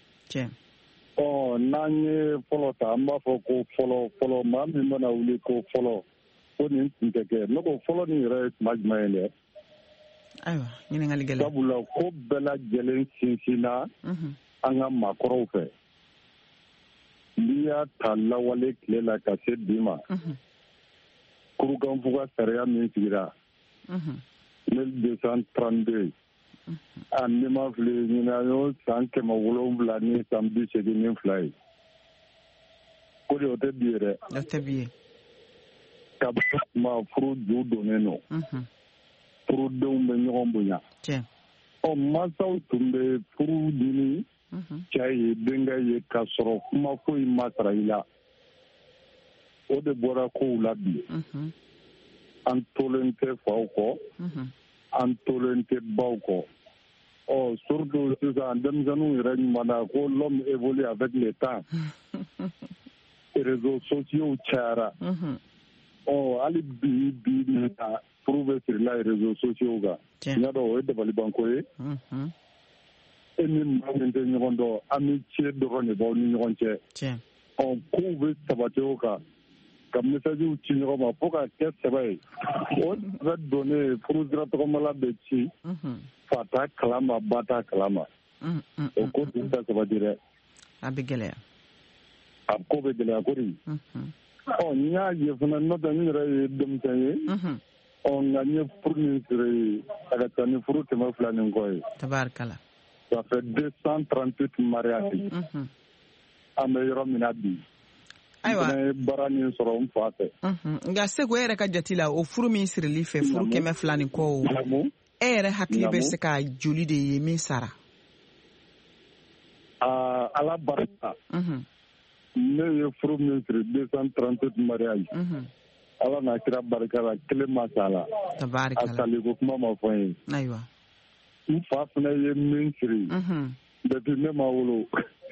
ɔ n'an ye fɔlɔ ta an b'a fɔ ko fɔlɔ fɔlɔ maa min mana wuli ko fɔlɔ ko nin tun tɛ kɛ ne ko fɔlɔ nin yɛrɛ ye tuma jumɛn ye dɛ ayiwa ɲininkali gɛlɛn sabula ko bɛɛ lajɛlen sinsinna an ka maakɔrɔw fɛ n'i y'a ta lawale tile la ka se bi ma kurukanfuga sariya min sigira mille deux cent trente-deux a n'i ma fili ɲinan y'o san kɛmɛ wolonwula ni san bi seegin ni fila ye ko de o tɛ bi ye dɛ o tɛ bi ye ka ma furu ju donnen nɔ furudenw bɛ ɲɔgɔn bonya ɔ mansaw tun bɛ furu ɲini cɛ ye denkɛ ye k'a sɔrɔ kuma foyi ma sara i la o de bɔra kow la bi an tolen tɛ faw kɔ an tolen tɛ baw kɔ ɔ surtout sisan denmisɛnninw yɛrɛ ɲuman na ko l'homme évolue avec le temps réseaux sociaux cayara ɔ hali bi bi nin na furu bɛ sirila réseaux sociaux kan n y'a dɔn o ye dabalibanko ye e ni maa min tɛ ɲɔgɔn dɔn an bɛ tiɲɛ dɔrɔn de b'aw ni ɲɔgɔn cɛ ɔ kow bɛ sabati o kan ka messages ci ɲɔgɔn ma fo ka kɛ sɛbɛ ye o sɛbɛ donnen furu sira tɔgɔmala bɛ ci fa t'a kalama ba t'a kalama o ko tun tɛ sabati dɛ a bɛ gɛlɛya a ko bɛ gɛlɛya ko de ɔ n y'a ye fana n'o tɛ n yɛrɛ ye denmisɛn ye ɔ nka n ye furu min siri a ka ca ni furu kɛmɛ fila ni kɔ ye tabarikala ça fait deux cent trente-huit mariages an bɛ yɔrɔ min na bi ayiwa n ye baara min sɔrɔ n fa fɛ nka seko e yɛrɛ ka jate la o furu min sirili fɛ furu kɛmɛ fila ni kɔ o e yɛrɛ hakili bɛ se ka joli de ye min sara ala barika ne ye furu min siri deux cent trente-huit mariages ala n'a kira barika la kelen ma sa la a saliko kuma ma fɔ n ye ayiwa n fa fana ye min siri depuis ne ma wolo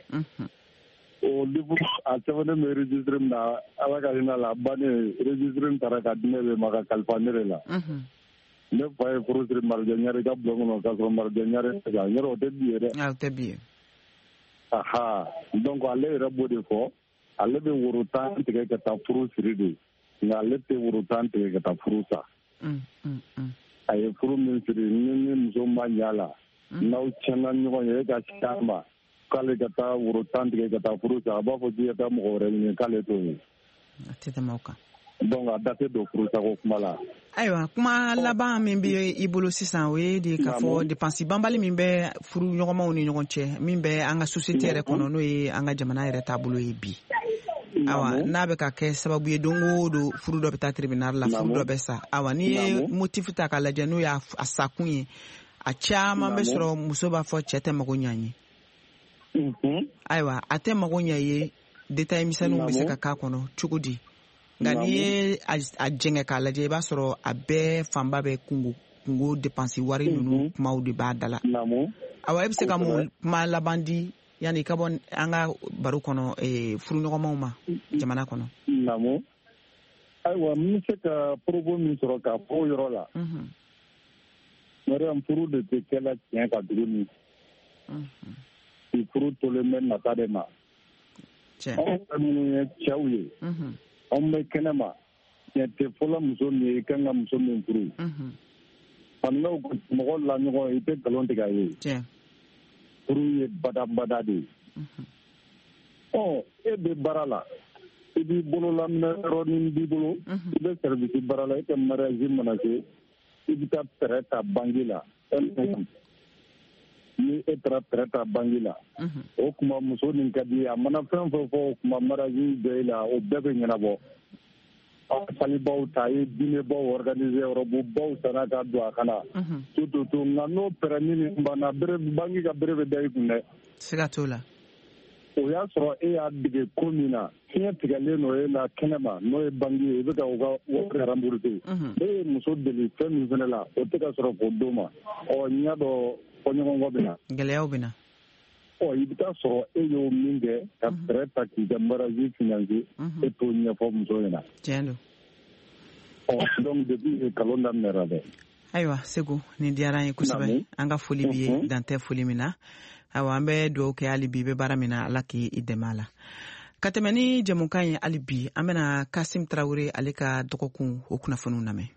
o livre a sɛbɛnnen bɛ registre min na ala ka hinɛ la a bannen registre in taara ka di ne de ma ka kalifa ne de la ne fa ye furu siri marijɛ ɲare ka bulon kɔnɔ k'a sɔrɔ marijɛ ɲare tɛ kan yɔrɔ o tɛ bi ye dɛ o tɛ bi ye aha donc ale yɛrɛ b'o de fɔ ale bɛ woro tan tigɛ ka taa furu siri de nka ale tɛ woro tan tigɛ ka taa furu sa a ye furu min siri ni ni muso ma ɲɛ a la n'aw tiɲɛna ɲɔgɔn ye e ka si a ma k'ale ka taa woro tan tigɛ ka taa furu sa a b'a fɔ k'i ka taa mɔgɔ wɛrɛ ɲini k'ale t'o ye a tɛ tɛmɛ o kan donc a da tɛ don furu sago kuma la ayiwa kuma laban min bɛ i bolo sisan o ye de k'a fɔ dépense banbali min bɛ furu ɲɔgɔnmaw ni ɲɔgɔn cɛ min bɛ an ka société yɛrɛ kɔnɔ n'o ye an ka jamana yɛrɛ taabolo ye bi awa n'a bɛ ka kɛ sababu ye don o don furu dɔ bɛ taa tribunal la furu dɔ bɛ sa awa n'i ye motif ta k'a lajɛ n'o y'a sakun ye a caman bɛ sɔrɔ muso b'a fɔ cɛ tɛ mago ɲɛ n ye ayiwa a tɛ mago ɲɛ ye détail misɛnninw bɛ se ka k'a kɔnɔ cogo di nka n'i ye a jɛngɛ k'a lajɛ i b'a sɔrɔ a bɛɛ fanba bɛ kungo kungo dépense wari ninnu kumaw de b'a da la awa e bɛ se ka mun kuma laban di yanni i ka bɔ an ka baro kɔnɔ furu ɲɔgɔnmaw ma jamana kɔnɔ. naamu ayiwa n bɛ se ka propos min sɔrɔ k'a fɔ o yɔrɔ la mariam furu de tɛ kɛla tiɲɛ ka tuguni furu tolen bɛ nata de ma anw fɛ minnu ye cɛw ye anw bɛ kɛnɛ ma tiɲɛ tɛ fɔlɔ muso min ye i kan ka muso min furu maninkaw ko mɔgɔ la ɲɔgɔn i tɛ nkalon tigɛ a ye furu ye badabada de ye ɔ e bɛ baara la i b'i bolo laminɛ yɔrɔ ni b'i bolo i bɛ service baara la i ka mariage mana se i bɛ taa pɛrɛ ta banque la ni e taara pɛrɛ ta banque la o kuma muso nin ka di a mana fɛn fɛn fɔ o kuma mariage bɛ la o bɛɛ bɛ ɲɛnabɔ salibaw ta ye diinɛbaw organiser yɔrɔbubaw sanna ka don a kana tututu nka n'o pɛrɛnni nin banna banque ka bere bɛ da i kun dɛ siga t'o la o y'a sɔrɔ e y'a dege ko min na fiɲɛ tigɛlen n'o ye la kɛnɛma n'o ye banque ye i bɛ ka o ka wari rembourser e ye muso deli fɛn min fana la o tɛ ka sɔrɔ k'o d'o ma ɔ n y'a dɔn fɔɲɔgɔnkɔ bɛ na gɛlɛyaw bɛ na ɔ i bɛ taa sɔrɔ e y'o min kɛ ka fɛɛrɛ ta k'i ka mariage financer e t'o ɲɛfɔ muso ɲɛna tiɲɛ don ɔ donc depuis nkalon daminɛra dɛ ayiwa Segu nin diyara an ye kosɛbɛ an ka foli b'i ye dan tɛ foli min na awa an bɛ dugawu kɛ hali bi i bɛ baara min na Ala k'i dɛmɛ a la ka tɛmɛ ni jɛmukan ye hali bi an bɛna Kasim Tarawele ale ka dɔgɔkun o kunnafoniw lamɛn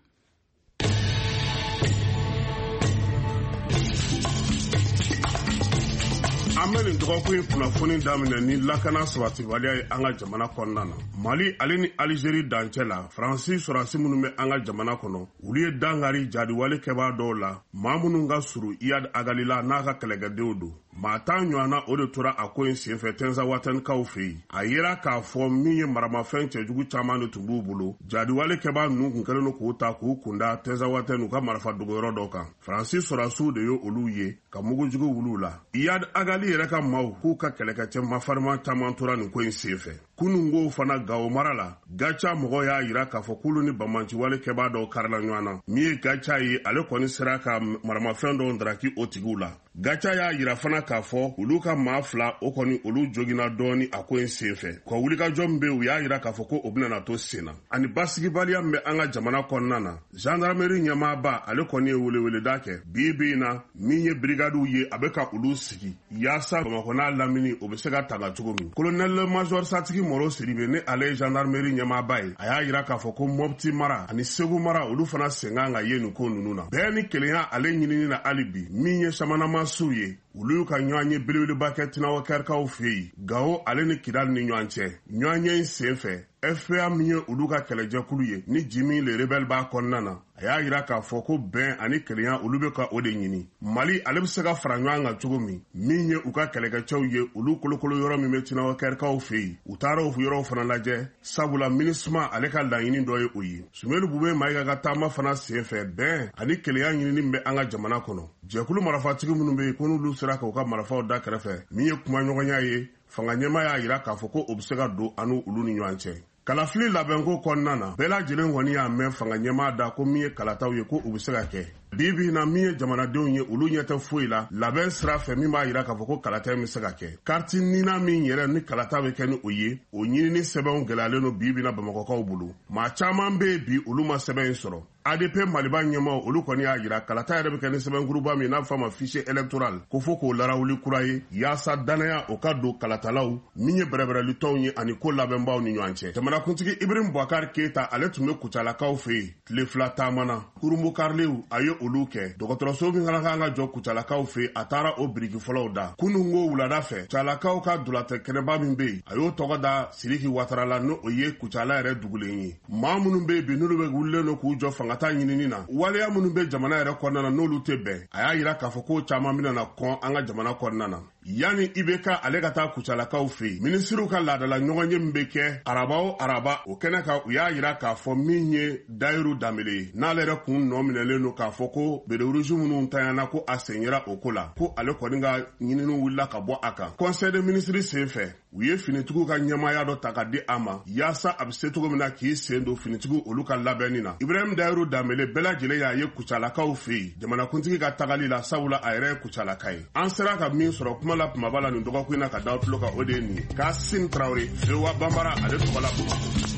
an bɛ nin dɔgɔkun in kunnafoni daminɛ ni lakana sabatibaliya ye an ka jamana kɔnɔna na Mali ale ni Algérie dancɛ la Faransi sɔrɔdasi minnu bɛ an ka jamana kɔnɔ olu ye dangari jadiwale kɛbaa dɔw la maa minnu ka surun Iyad Agalila n'a ka kɛlɛkɛdenw don maa tan ɲɔgɔnna o de tora a ko in senfɛ Tenza Watenkaw fɛ yen a yera k'a fɔ min ye maramafɛn cɛjugu caman de tun b'u bolo jadiwale kɛbaa ninnu kun kɛlen don k'u ta k'u kunda Tenza Waten u ka marifa dogoyɔrɔ dɔ kan Faransi sɔrɔdasiw de ye olu ye ka mugujugu wulu la Iyad Agali yɛrɛ ka maaw k'u ka kɛlɛkɛcɛ mafarima caman tora nin ko in senfɛ kunungo fana Gao mara la Gacha mɔgɔ y'a yira k'a fɔ k'olu ni bamanciwale kɛbaa dɔw karila ɲɔgɔn na min ye Gacha ye ale kɔni sera ka maramafɛn dɔw ndaraki o tigiw la Gacha y'a yira fana k'a fɔ olu ka maa fila o kɔni olu jogina dɔɔni a ko in senfɛ ka wulikajɔ min bɛ u y'a yira k'a fɔ ko o bɛna na to sen na ani basigibaliya min bɛ an ka jamana kɔnɔna na gendarmerie ɲɛmaaba ale kɔni ye weleweleda kɛ bi bi in na min ye brigadiw ye a bɛ ka olu sigi yaasa Bamakɔ n'a lamini o bɛ se ka tanga cogo min colonel major Satigi Moro Siribe ne ale ye gendarmerie ɲɛmaaba ye a y'a yira k'a fɔ ko Mopti mara ani Segu mara olu fana sen kan ka ye nin ko ninnu na bɛɛ ni kelenya ale ɲinini na hali bi min ye samanama su ye olu y'u ka ɲɔgɔn ye belebeleba kɛ Tinawa Kɛrikaw fɛ yen Gao ale ni Kidal ni ɲɔgɔn cɛ ɲɔgɔn ye in senfɛ F P A min ye olu ka kɛlɛjɛkulu ye ni Jimi le rebelle b'a kɔnɔna na a y'a yira k'a fɔ ko bɛn ani kelenya olu bɛ ka o de ɲini Mali ale bɛ se ka fara ɲɔgɔn kan cogo min min ye u ka kɛlɛkɛcɛw ye olu kolokolo yɔrɔ min bɛ Tinawa Kɛrikaw fɛ yen u taara o yɔrɔw fana lajɛ sabula MINUSMA ale ka laɲini dɔ ye o ye Sumelu Bube Mayiga ka taama fana senfɛ bɛn ani kelenya ɲinini bɛ an ka jamana kɔnɔ jɛkulu marifatigi minnu bɛ yen ko n'olu sera k'u ka marifaw da kɛrɛfɛ min ye kuma ɲɔgɔnya ye fanga ɲɛma y'a yira k'a fɔ ko o bɛ se ka don ani olu ni ɲɔgɔn cɛ kalafili labɛnko kɔnɔna na bɛɛ lajɛlen kɔni y'a mɛn fanga ɲɛma da ko min ye kalataw ye ko u bɛ se ka kɛ bi bi na min ye jamanadenw ye olu ɲɛ tɛ foyi la labɛn sira fɛ min b'a yira k'a fɔ ko kalata in bɛ se ka kɛ kariti nina min yɛrɛ ni kalata bɛ kɛ ni o ye o ɲinini sɛbɛnw gɛlɛyalen don bi bi na Bamakɔkaw bolo maa caman bɛ yen bi olu ma sɛbɛn in sɔrɔ A D P Maliba ɲɛmaw olu kɔni y'a yira kalata yɛrɛ bɛ kɛ ni sɛbɛnkuruba min n'a fɔ a ma fichier électoral ko fo k'o larawuli kura ye yaasa danaya o ka don kalatalaw min ye bɛrɛbɛrɛlitɔnw ye ani ko labɛnbaw ni ɲɔgɔn cɛ jamanakuntigi Ibrahim Boubacar Keita ale tun bɛ Kucalakaw fɛ yen tile fila taamana Kurumbu Karlew a ye olu kɛ dɔgɔtɔrɔso min fana kan ka jɔ Kucalakaw fɛ a taara o biriki fɔlɔw da kunungo wulada fɛ Kucalakaw ka dulatɛ kɛnɛba min bɛ yen a y'o tɔgɔ da Siriki Watara la n'o ye Kucala yɛrɛ dugulen ye maa minnu bɛ yen bi n'olu bɛ wulilen don k'u jɔ fanga ta ɲinini na waleya minnu bɛ jamana yɛrɛ kɔnɔna na n'olu tɛ bɛn a y'a yira k'a fɔ ko caman bɛna na kɔn an ka jamana kɔnɔna na yani I B K ale ka taa Kucalakaw fɛ yen minisiriw ka laadala ɲɔgɔn ye min bɛ kɛ araba o araba o kɛnɛ kan u y'a yira k'a fɔ min ye Dayiru Danbele ye n'ale yɛrɛ kun nɔ minɛlen don k'a fɔ ko bereburusi minnu tanyana ko a sen yera o ko la ko ale kɔni ka ɲininiw wulila ka bɔ a kan conseil de ministre senfɛ u ye finitigiw ka ɲɛmaaya dɔ ta ka di a ma yaasa a bɛ se cogo min na k'i sen don finitigiw olu ka labɛnni na Ibrahim Dayiru Danbele bɛɛ lajɛlen y'a ye Kucalakaw fɛ yen jamanakuntigi ka tagali la sabula a yɛrɛ ye Kucalaka ye an sera ka min sɔrɔ kuma la kumaba la nin dɔgɔkun na ka da tulo kan o de ye nin ye Kasim Traore Fewa Bambara ale tɔgɔ la Bamakɔ.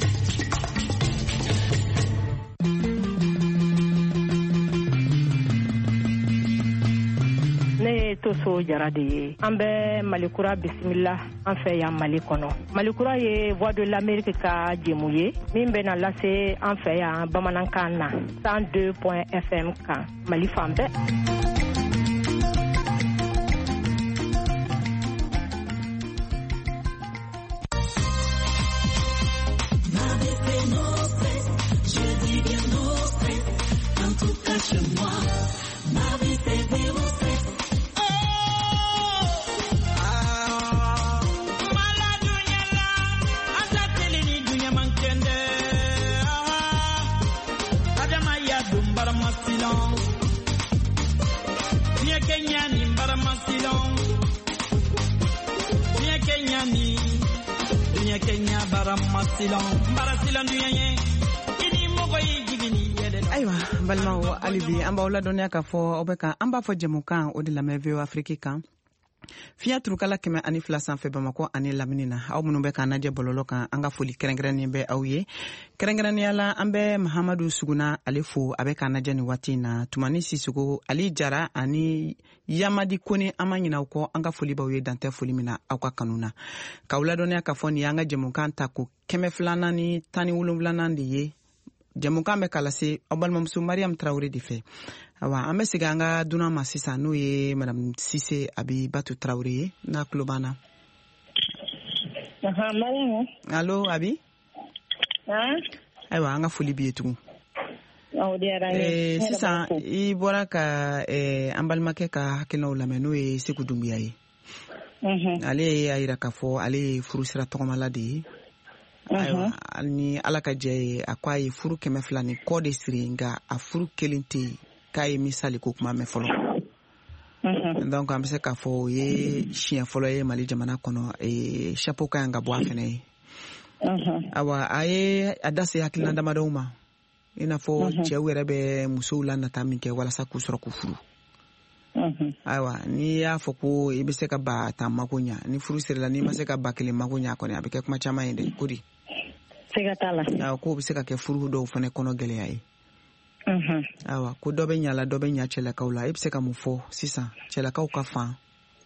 Ne Toso Jara de ye an bɛ Malikura bisimila an fɛ yan Mali kɔnɔ Malikura ye Voix de l'Amérique ka jɛmu ye min bɛna lase an fɛ yan bamanankan na cent deux point F M kan Mali fan bɛɛ. baramasilan barasilan duyenye ini mogo yi jigini yede aywa balma alibi amba wala donya ka fo obeka amba fo jemukan o de la mevio afrique kan fiya turukala kɛmɛ ani fila sanfɛ Bamako ani Lamini na aw minnu bɛ k'an lajɛ bɔlɔlɔ kan an ka foli kɛrɛnkɛrɛnnen bɛ aw ye kɛrɛnkɛrɛnnenya la an bɛ Mahamadu Suguna ale fo a bɛ k'an lajɛ nin waati in na Tumani Sisoko Ali Jara ani Yamadi Kone an ma ɲinɛ aw kɔ an ka foli b'aw ye dantɛ foli min na aw ka kanu na k'aw ladɔnniya k'a fɔ nin y'an ka jɛmukan ta ko kɛmɛ filanan ni tan ni wolonwulanan de ye jɛmukan bɛ kala se aw balimamuso Mariam Traoré de fɛ awa an bɛ segin an ka dunan ma sisan n'o ye Madame Sise Abibatu Traoré ye n'a tulo b'an na. Allo Abi? Ayiwa an ka foli b'i ye tugun. Sisan i bɔra ka an balimakɛ ka hakilinaw lamɛn n'o ye Seku Dumbuya ye. Ale y'a jira k'a fɔ ale ye furusira tɔgɔmala de ye. Ayiwa ni Ala ka jɛ ye a ko a ye furu kɛmɛ fila ni kɔ de siri nka a furu kelen tɛ yen. K'a ye misali ko kuma mɛn fɔlɔ donc an bɛ se k'a fɔ o ye siɲɛ fɔlɔ ye Mali jamana kɔnɔ chapeau ka yan ka bɔ a fɛnɛ ye awa a ye a da se hakilina damadɔw ma i n'a fɔ cɛw yɛrɛ bɛ musow la nata min kɛ walasa k'u sɔrɔ k'u furu ayiwa n'i y'a fɔ ko i bɛ se ka ba tan mako ɲa ni furu sirila n'i ma se ka ba kelen mako ɲa kɔni a bɛ kɛ kuma caman ye dɛ ko di siga t'a la awɔ k'o bɛ se ka kɛ furu dɔw fɛnɛ kɔnɔ gɛlɛya ye awa ko dɔ bɛ ɲala dɔ bɛ ɲa cɛlakaw la i bɛ se ka mun fɔ sisan cɛlakaw ka fan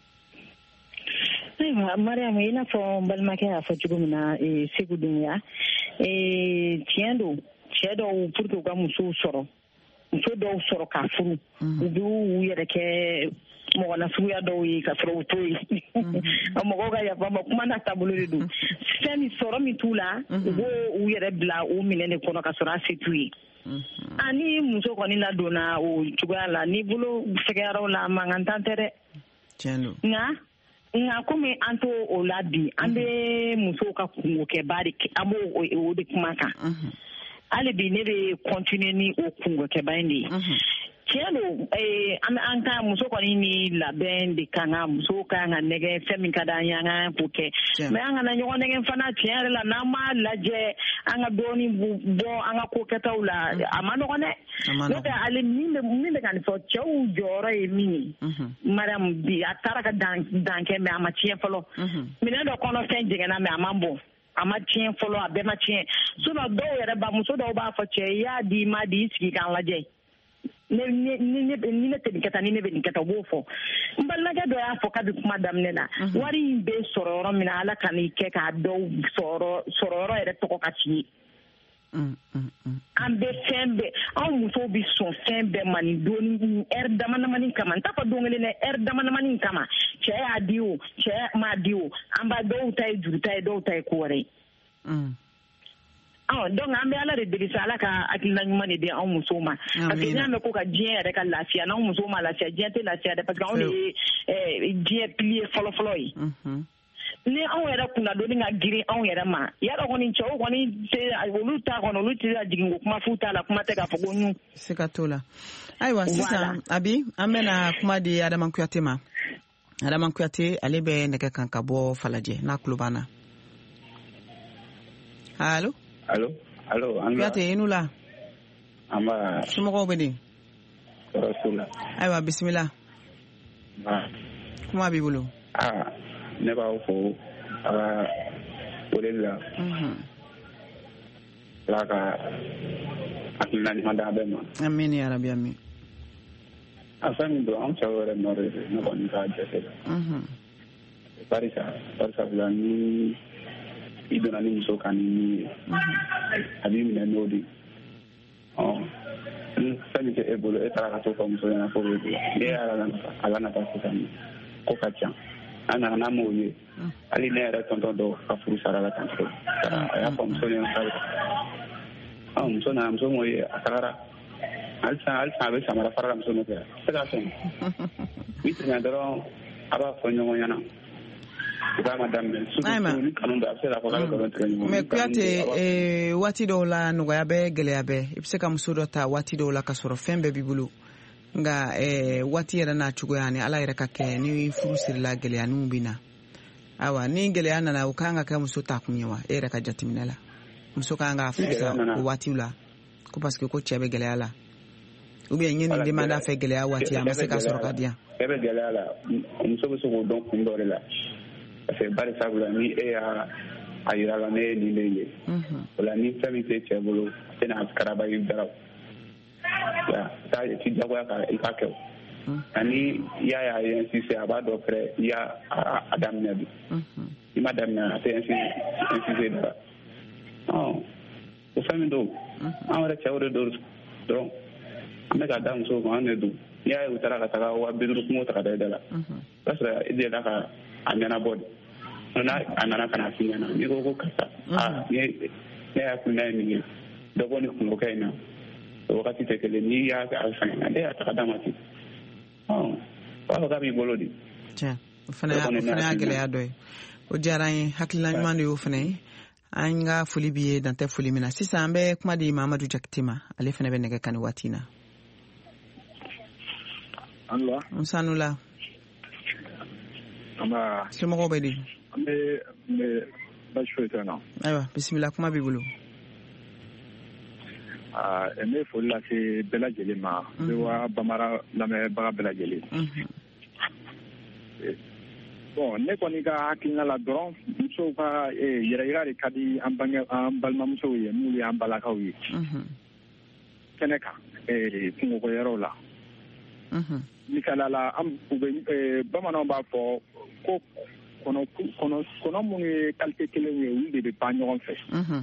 ayiwa Mariam i n'a fɔ n balimakɛ y'a fɔ cogo min na Seku Dumbuya tiɲɛ don cɛ dɔw pour que u ka musow sɔrɔ muso dɔw sɔrɔ k'a furu u b'u yɛrɛ kɛ mɔgɔ nasuguya dɔw ye ka sɔrɔ u t'o ye mɔgɔw ka yafa ma kuma n'a taabolo de don fɛn min sɔrɔ min t'u la u b'o u yɛrɛ bila o minɛn de kɔnɔ ka sɔrɔ a se t'u ye ani muso kɔni ladonna o cogoya la ni bolo fɛgɛyaraw la mankan tan tɛ dɛ nka nka komi an t'o o la bi an bɛ musow ka kungo kɛba de an b'o o de kuma kan hali bi ne bɛ continuer ni o kungo kɛba in de ye tiɲɛ don an ka muso kɔni ni labɛn de kan ka muso kan ka nɛgɛ fɛn min ka d'an ye an ka k'o kɛ mais an kana ɲɔgɔn nɛgɛ fana tiɲɛ yɛrɛ la n'an m'a lajɛ an ka dɔɔnin bɔ an ka ko kɛtaw la a ma nɔgɔn dɛ n'o tɛ ale min bɛ ka nin fɔ cɛw jɔyɔrɔ ye min ye Mariam bi a taara ka dan kɛ mais a ma tiɲɛ fɔlɔ minɛn dɔ kɔnɔ fɛn jɛngɛnna mais a ma bɔ a ma tiɲɛ fɔlɔ a bɛɛ ma tiɲɛ sinon dɔw yɛrɛ ba muso dɔw b'a fɔ cɛ i y'a di i m'a di i sigi k'an lajɛ ni ne tɛ nin kɛ tan ni ne bɛ nin kɛ tan u b'o fɔ n balimakɛ dɔ y'a fɔ kabi kuma daminɛ na wari in bɛ sɔrɔ yɔrɔ min na Ala ka n'i kɛ k'a dɔw sɔrɔ yɔrɔ yɛrɛ tɔgɔ ka ci ye an bɛ fɛn bɛɛ anw musow bɛ sɔn fɛn bɛɛ ma nin doni heure damadamanin kama n t'a fɔ don kelen dɛ heure damadamanin kama cɛ y'a di o cɛ m'a di o an b'a dɔw ta ye juru ta ye dɔw ta ye ko wɛrɛ ye donc an bɛ Ala de deli sa Ala ka hakilina ɲuman de di anw musow ma parce que n'i y'a mɛn ko ka diɲɛ yɛrɛ ka lafiya n'anw musow ma lafiya diɲɛ tɛ lafiya dɛ parce que anw de ye diɲɛ pilier fɔlɔfɔlɔ ye ni anw yɛrɛ kunnadonni ka girin anw yɛrɛ ma yàrá kɔni cɛw kɔni tɛ olu ta kɔnɔ olu tɛ jigin ko kuma fu t'a la kuma tɛ k'a fɔ ko ɲu siga t'o la ayiwa sisan Abi an bɛna kuma di Adama Kuyate ma Adama Kuyate ale bɛ nɛgɛ kan ka bɔ Falajɛ n'a tulo b'an na allo allo allo Kuyate i n'u la an b'a somɔgɔw bɛ di tɔɔrɔ t'u la ayiwa bisimila kuma b'i bolo aa ne b'aw fo a ka weleli la Ala ka hakilina ɲuman di an bɛɛ ma amin ya rabi amin a fɛn min don an cɛw yɛrɛ nɔ de ne kɔni k'a jate la barisa barisa bila ni i donna ni muso kan ni a b'i minɛ n'o de fɛn min tɛ e bolo e taara ka t'o fɔ muso ɲɛna fo b'e bolo ne ala nata sisan ko ka ca an nana n'an m'o ye hali ne yɛrɛ tɔntɔn dɔw ka furu sara la tan cogo a y'a fɔ muso ɲɛna k'a muso nana muso m'o ye a tagara halisa halisa a bɛ samara fara la muso nɔfɛ a tɛ se k'a fɛn n'i tɛmɛ dɔrɔn a b'a fɔ ɲɔgɔn ɲɛna mais Kuyate waati dɔw la nɔgɔya bɛ gɛlɛya bɛ i bɛ se ka muso dɔ ta waati dɔw la ka sɔrɔ fɛn bɛɛ b'i bolo nka waati yɛrɛ n'a cogoya ni Ala yɛrɛ ka kɛ ni furu sirila gɛlɛyaninw bɛ na awa ni gɛlɛya nana o kan ka kɛ muso ta kun ye wa e yɛrɛ ka jateminɛ la muso kan ka furusa o waati la ko parce que ko cɛ bɛ gɛlɛya la ou bien ɲɛ nin demande a fɛ gɛlɛya waati a ma se ka sɔrɔ ka diyan e bɛ gɛlɛya la muso bɛ se k'o dɔn kun dɔ de la parce que bari sabula ni e y'a a yira la ne ye nin de ye o la ni fɛn min tɛ cɛ bolo a tɛna karaba i dara taa ti jagoya ka i ka kɛ o ani i y'a ye insisté a b'a dɔn fɛrɛ i y'a a daminɛ bi i ma daminɛ a tɛ insisté dara o fɛn min don an yɛrɛ cɛw de don dɔrɔn an bɛ ka da musow kan an de don n'i y'a ye u taara ka taga wa bi duuru kungo ta ka da i da la o b'a sɔrɔ i delila ka a ɲɛnabɔ de n'a a nana ka na f'i ɲɛna n'i ko ko karisa aa ne y'a kun n'a ye nin ye dɔ bɔ ni kungokɛ in na o wagati tɛ kelen n'i y'a a fɛn ne y'a taga d'a ma ten o b'a fɔ k'a b'i bolo de. Tiɲɛ o fana y'a gɛlɛya dɔ ye o diyara an ye hakilina ɲuman de y'o fana ye an ka foli b'i ye dan tɛ foli min na sisan an bɛ kuma di Mamadu Jakite ma ale fana bɛ nɛgɛ kan ni waati in na. Allo. Musanu la. Ama. Somɔgɔw bɛ di. An bɛ n bɛ baasi foyi tɛ n na. Ayiwa bisimila kuma b'i bolo. Aa n bɛ foli lase bɛɛ lajɛlen ma. N bɛ wa Bamara lamɛnbaga bɛɛ lajɛlen. Bon ne kɔni ka hakilina la dɔrɔn musow ka yɛrɛyira de ka di an bange an balimamusow ye n'olu y'an balakaw ye. Kɛnɛ kan kungokɔyɔrɔw la. Misalala an u bɛ bamananw b'a fɔ ko kɔnɔ kɔnɔ kɔnɔ minnu ye qualité kelen ye olu de bɛ ban ɲɔgɔn fɛ.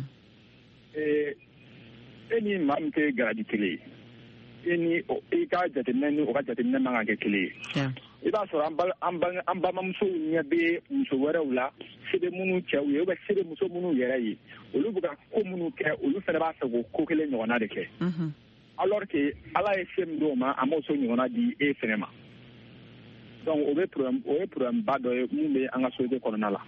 E ni maa min tɛ garadi kelen ye e ni i ka jateminɛ ni o ka jateminɛ man ka kɛ kelen ye. I b'a sɔrɔ an balimamusow ɲɛ bɛ muso wɛrɛw la se bɛ minnu cɛw ye ou bien se bɛ muso minnu yɛrɛ ye olu bɛ ka ko minnu kɛ olu fana b'a fɛ k'o ko kelen ɲɔgɔnna de kɛ. Alors que ala ye se min d'o ma a m'o so ɲɔgɔnna di e fana ma. Donc o bɛ problème o ye problème ba dɔ ye mun bɛ an ka société kɔnɔna la.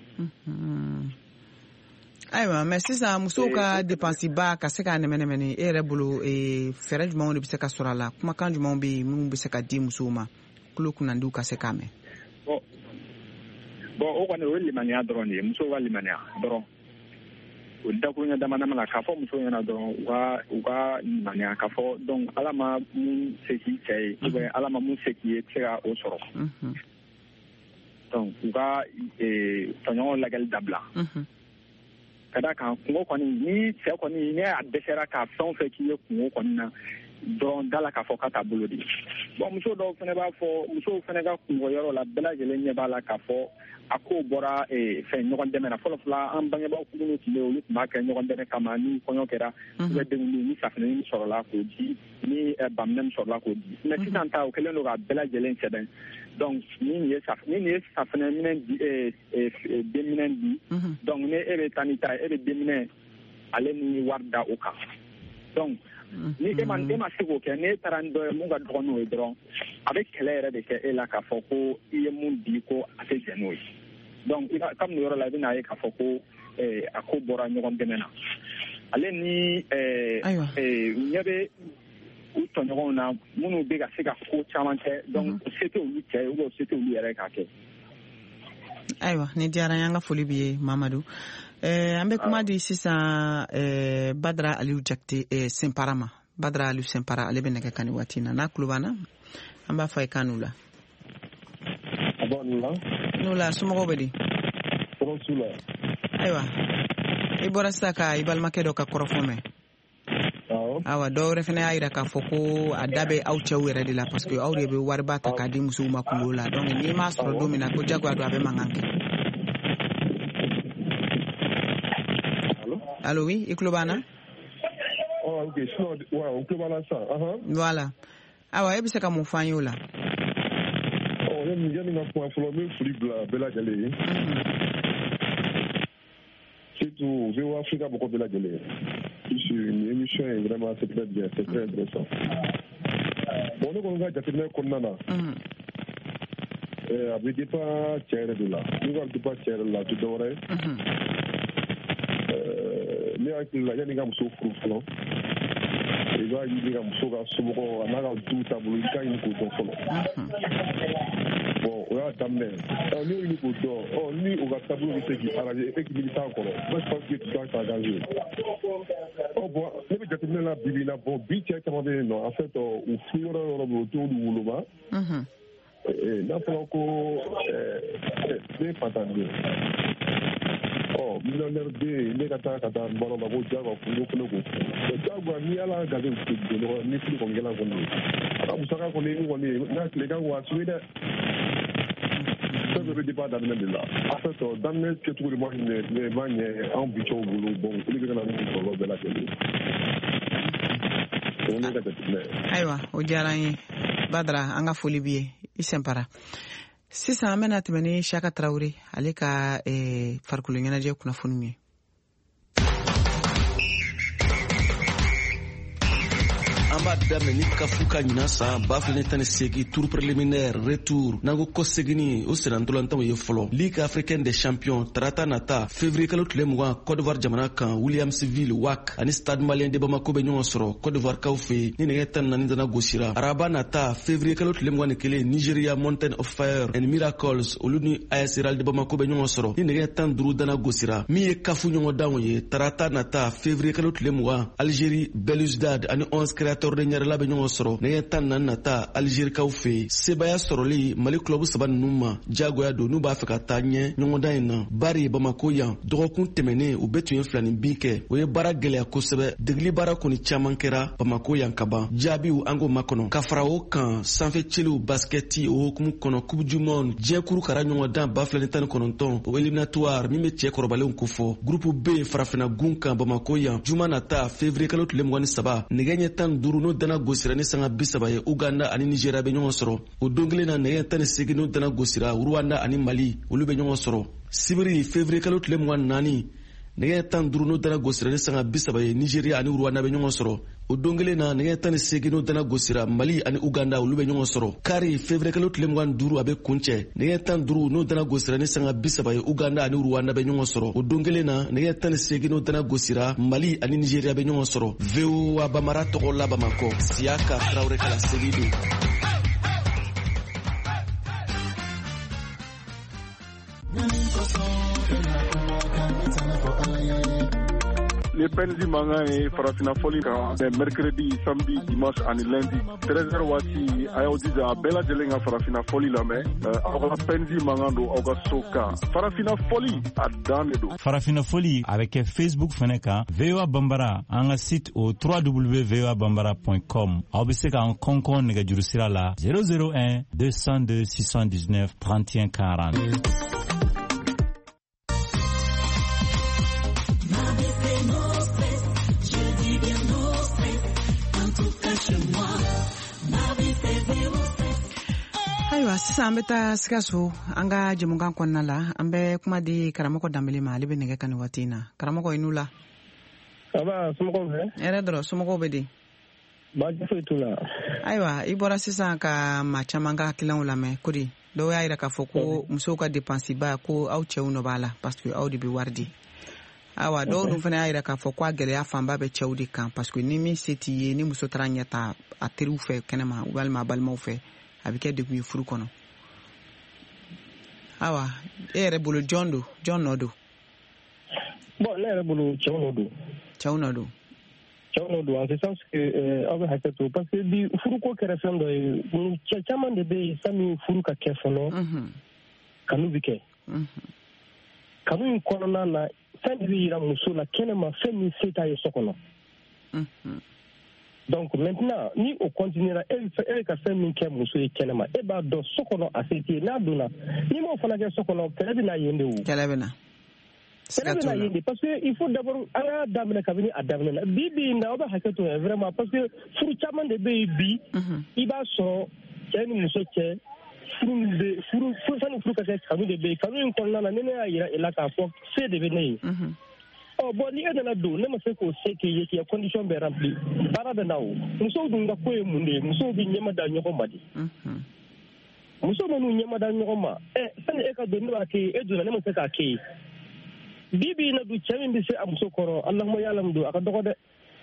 Ayiwa mais sisan musow ka dépense ba ka se k'a nɛmɛnɛmɛ e yɛrɛ bolo fɛɛrɛ jumɛnw de bɛ se ka sɔrɔ a la kumakan jumɛnw bɛ yen minnu bɛ se ka di musow ma kulo kunnandiw ka se k'a mɛn. Bon bon o kɔni o ye limaniya dɔrɔn de ye musow ka limaniya dɔrɔn o dakuruɲɛ dama dama la k'a fɔ musow ɲɛna dɔrɔn u ka u ka limaniya k'a fɔ donc ala ma mun se k'i cɛ ye ou bien ala ma mun se k'i ye tɛ se ka o sɔrɔ. Donc u ka tɔɲɔgɔn lajɛli dabila. Ka d'a kan kungo kɔni ni cɛ kɔni ne y'a dɛsɛra ka fɛn o fɛn k'i ye kungo kɔni na dɔrɔn da la k'a fɔ k'a t'a bolo de. Bon muso dɔw fana b'a fɔ musow fana ka kungoyɔrɔ la bɛɛ lajɛlen ɲɛ b'a la k'a fɔ a ko bɔra fɛn ɲɔgɔn dɛmɛ na fɔlɔ fɔlɔ an bangebaaw minnu tun bɛ yen olu tun b'a kɛ ɲɔgɔn dɛmɛ kama ni kɔɲɔ kɛra u bɛ denkundi ni safunɛ min sɔrɔla k'o di ni baminɛ min sɔrɔla k'o di mais sisan ta o kɛlen don ka bɛɛ lajɛlen sɛbɛn donc ni nin ye safunɛ ni nin ye safunɛ minɛ di denminɛ di donc ni e bɛ taa ni ta ye e bɛ denminɛ ale ni wari da o kan donc ni e ma e ma se k'o kɛ n'e taara ni dɔ ye mun ka dɔgɔ n'o ye dɔrɔn a bɛ kɛlɛ yɛrɛ de kɛ e la k'a fɔ ko i ye mun di ko a tɛ jɛn n'o ye donc i ka kabini yɔrɔ la i bɛna ye k'a fɔ ko a ko bɔra ɲɔgɔn dɛmɛ na ale ni ɲɛ bɛ u tɔɲɔgɔnw na minnu bɛ ka se ka ko caman kɛ donc se tɛ olu cɛ ye ou bien se tɛ olu yɛrɛ k'a kɛ. Ayiwa ni diyara n ye an ka foli b'i ye Mamadu. An bɛ kuma di sisan Badara Aliyu Jakite Senpara ma Badara Aliyu Senpara ale bɛ nɛgɛ kan ni waati in na n'a tulo b'an na an b'a fɔ a ye kan n'u la. n'u la somɔgɔw bɛ di. Ayiwa i bɔra sisan ka i balimakɛ dɔ ka kɔrɔfɔ mɛn. Awa dɔw yɛrɛ fana y'a jira k'a fɔ ko a da bɛ aw cɛw yɛrɛ de la parce que aw de bɛ wariba ta k'a di musow ma kungo la donc n'i m'a sɔrɔ don min na ko jagoya don a bɛ mankan kɛ. Allo oui i tulo b'an na. Oh ok sinon wa o tulo b'an na sisan. Voilà awa e bɛ se ka mun fɔ an ye o la. Ɔ yanni yanni n ka kuma fɔlɔ n bɛ foli bila bɛɛ lajɛlen ye. Surtout V O Africa mɔgɔ bɛɛ lajɛlen. Une émission est vraiment c'est très bien, c'est très intéressant. Bon, nous on va jateminɛ kɔnɔna na. A bɛ dépend cɛ yɛrɛ de la. Ni ko a bɛ dépend cɛ yɛrɛ la, a tɛ dɔwɛrɛ ye. Ne hakili la yanni n ka muso furu fɔlɔ, i b'a ɲini ka muso ka somɔgɔ a n'a ka du taabolo i ka ɲini k'o dɔn fɔlɔ bon o y'a daminɛ ni o ɲini k'o dɔn ni o ka taabolo bɛ se k'i arranger e k'i mili t'a kɔrɔ moi je pense que tu dois t'engager oh bon ne bɛ jateminɛ la bi bi in na bon bi cɛ caman bɛ yen nɔ en fait u furu yɔrɔ yɔrɔ bɛ o t'olu woloma n'a fɔra ko ne fatan don ɔ millionnaire bɛ yen ne ka taa ka taa baro la ko jagoya kungo fana ko jagoya ni ala ka gade don ɲɔgɔn ni fili kɔni kɛla kɔni a ka musaka kɔni ni kɔni n'a tilekan ko a suye dɛ fɛn bɛɛ bɛ dépend daminɛ de la en fait daminɛ kɛcogo de ma ɲɛ ma ɲɛ anw bi cɛw bolo bon olu bɛ ka na ni kɔlɔlɔ bɛɛ lajɛlen o ne ka jateminɛ ayiwa o diyara an ye Badara an ka foli b'i ye i sɛnpara sisan an bɛna tɛmɛ ni Saka Tarawele ale ka farikolo ɲɛnajɛ kunnafoni ye an b'a daminɛ ni kafu ka ɲinan san ba fila tan ni segin tour préliminaire retour n'an ko kɔsegini o sera ntolantanw ye fɔlɔ ligue africaine des champions tarata nata février kalo tile mugan Côte d'Ivoire jamana kan Williamsville W A C ani stade malien de Bamako bɛ ɲɔgɔn sɔrɔ Côte d'Ivoire kaw fɛ ni nɛgɛ tan ni naani dana gosira araba nata février kalo tile mugan ni kelen Nigeria Mountain of Fire and Miracles olu ni A S Real de Bamako bɛ ɲɔgɔn sɔrɔ ni nɛgɛ tan ni duuru dana gosira min ye kafu ɲɔgɔn danw ye tarata nata février kalo tile mugan Algérie Belouizdad ani onze créateurs de ɲɛrɛla bɛ ɲɔgɔn sɔrɔ nɛgɛ tan ni naani nata Algérie kaw fɛ sebaya sɔrɔli Mali club saba ninnu ma jagoya don n'u b'a fɛ ka taa ɲɛ ɲɔgɔndan in na bari Bamako yan dɔgɔkun tɛmɛnen u bɛ tun ye filanin bin kɛ o ye baara gɛlɛya kosɛbɛ degeli baara kɔni caman kɛra Bamako yan ka ban jaabiw an k'o makɔnɔ ka fara o kan sanfɛciliw baskɛti o hukumu kɔnɔ coupe du monde diɲɛkuru kara ɲɔgɔndan ba fila ni tan ni kɔnɔntɔn o éliminatoire min bɛ cɛ kɔrɔbalenw kofɔ groupe B farafina gun kan Bamako yan juma nata février kalo tile mugan ni saba nɛgɛ ɲɛ tan ni duuru n'o dana gosira ni sanga bi saba ye Uganda ani Nigeria bɛ ɲɔgɔn sɔrɔ o don kelen na nɛgɛ tan ni segin n'o dana gosira Rwanda ani Mali olu bɛ ɲɔgɔn sɔrɔ sibiri février kalo tile mugan ni naani nɛgɛ tan ni duuru n'o dana gosira ni sanga bi saba ye Nigeria ani Rwanda bɛ ɲɔgɔn sɔrɔ o don kelen na nɛgɛ tan ni segin n'o dana gosira Mali ani Uganda olu bɛ ɲɔgɔn sɔrɔ kari février kalo tile mugan ni duuru a bɛ kuncɛ nɛgɛ tan ni duuru n'o dana gosira ni sanga bi saba ye Uganda ani Rwanda bɛ ɲɔgɔn sɔrɔ o don kelen na nɛgɛ tan ni segin n'o dana gosira Mali ani Nigeria bɛ ɲɔgɔn sɔrɔ V O A Bamara tɔgɔ la Bamakɔ Siaka Traoré kala segi don Les P N J mankan ye farafina fɔli kan mercredi, samedi, dimanche ani lundi treize heures waati a y'aw jija a bɛɛ lajɛlen ka farafina fɔli lamɛn aw ka P N J mankan don aw ka so kan farafina fɔli a dan de don farafina fɔli a bɛ kɛ Facebook fɛnɛ kan V O A Bambara an ka site o w w w point v o a bambara point com aw bɛ se k'an kɔnkɔn nɛgɛjuru sira la zéro zéro un deux cent deux six cent dix-neuf trente et un quarante. ayiwa sisan an bɛ taa Sikaso an ka jɛmukan kɔnɔna la an bɛ kuma di karamɔgɔ Danbele ma ale bɛ nɛgɛ kan nin waati in na karamɔgɔ i n'u la aba somɔgɔw fɛ hɛrɛ dɔrɔn somɔgɔw bɛ di baasi foyi t'u la ayiwa i bɔra sisan ka maa caman ka hakilinaw lamɛn ko di dɔw y'a jira k'a fɔ ko musow ka dépense ba ko aw cɛw nɔ b'a la parce que aw de bɛ wari di awa dɔw dun fana y'a jira k'a fɔ ko a gɛlɛya fanba bɛ cɛw de kan parce que ni min se t'i ye ni muso taara ɲɛ ta a teriw fɛ kɛnɛma walima a balimaw fɛ a bɛ kɛ degun ye furu kɔnɔ awa e yɛrɛ bolo jɔn don jɔn nɔ don bon ne yɛrɛ bolo cɛw nɔ don cɛw nɔ don cɛw nɔ don en ce sens que aw bɛ hakɛ to parce que bi furuko kɛra fɛn dɔ ye cɛ caman de bɛ yen sani furu ka kɛ fɔlɔ kanu bɛ kɛ kanu in kɔnɔna na fɛn de bɛ yira muso la kɛnɛma fɛn min se t'a ye so kɔnɔ donc maintenant ni o continuera e bɛ ka fɛn min kɛ muso ye kɛnɛma e b'a dɔn so kɔnɔ a se t'i ye n'a donna n'i m'o fana kɛ so kɔnɔ kɛlɛ bɛ na yen de o kɛlɛ bɛ na kɛlɛ bɛ na yen de parce que il faut d'abord an y'a daminɛ kabini a daminɛ na bi bi in na aw bɛ hakɛ to yen vraiment parce que furu caman de bɛ yen bi i b'a sɔrɔ cɛ ni muso cɛ furu min bɛ furu fɛn furu ka kɛ kanu de bɛ yen kanu in kɔnɔna na ni ne y'a yira e la k'a fɔ se de bɛ ne ye ɔ bɔn ni e nana don ne ma se k'o se k'i ye k'i ka condition bɛɛ rempli baara bɛ na o musow dun ka ko ye mun de ye musow bɛ ɲɛma da ɲɔgɔn ma de musow ma n'u ɲɛma da ɲɔgɔn ma ɛ sani e ka don ne b'a kɛ ye e donna ne ma se k'a kɛ ye bi bi in na dun cɛ min bɛ se a muso kɔrɔ alahuma yalamu don a ka dɔgɔ dɛ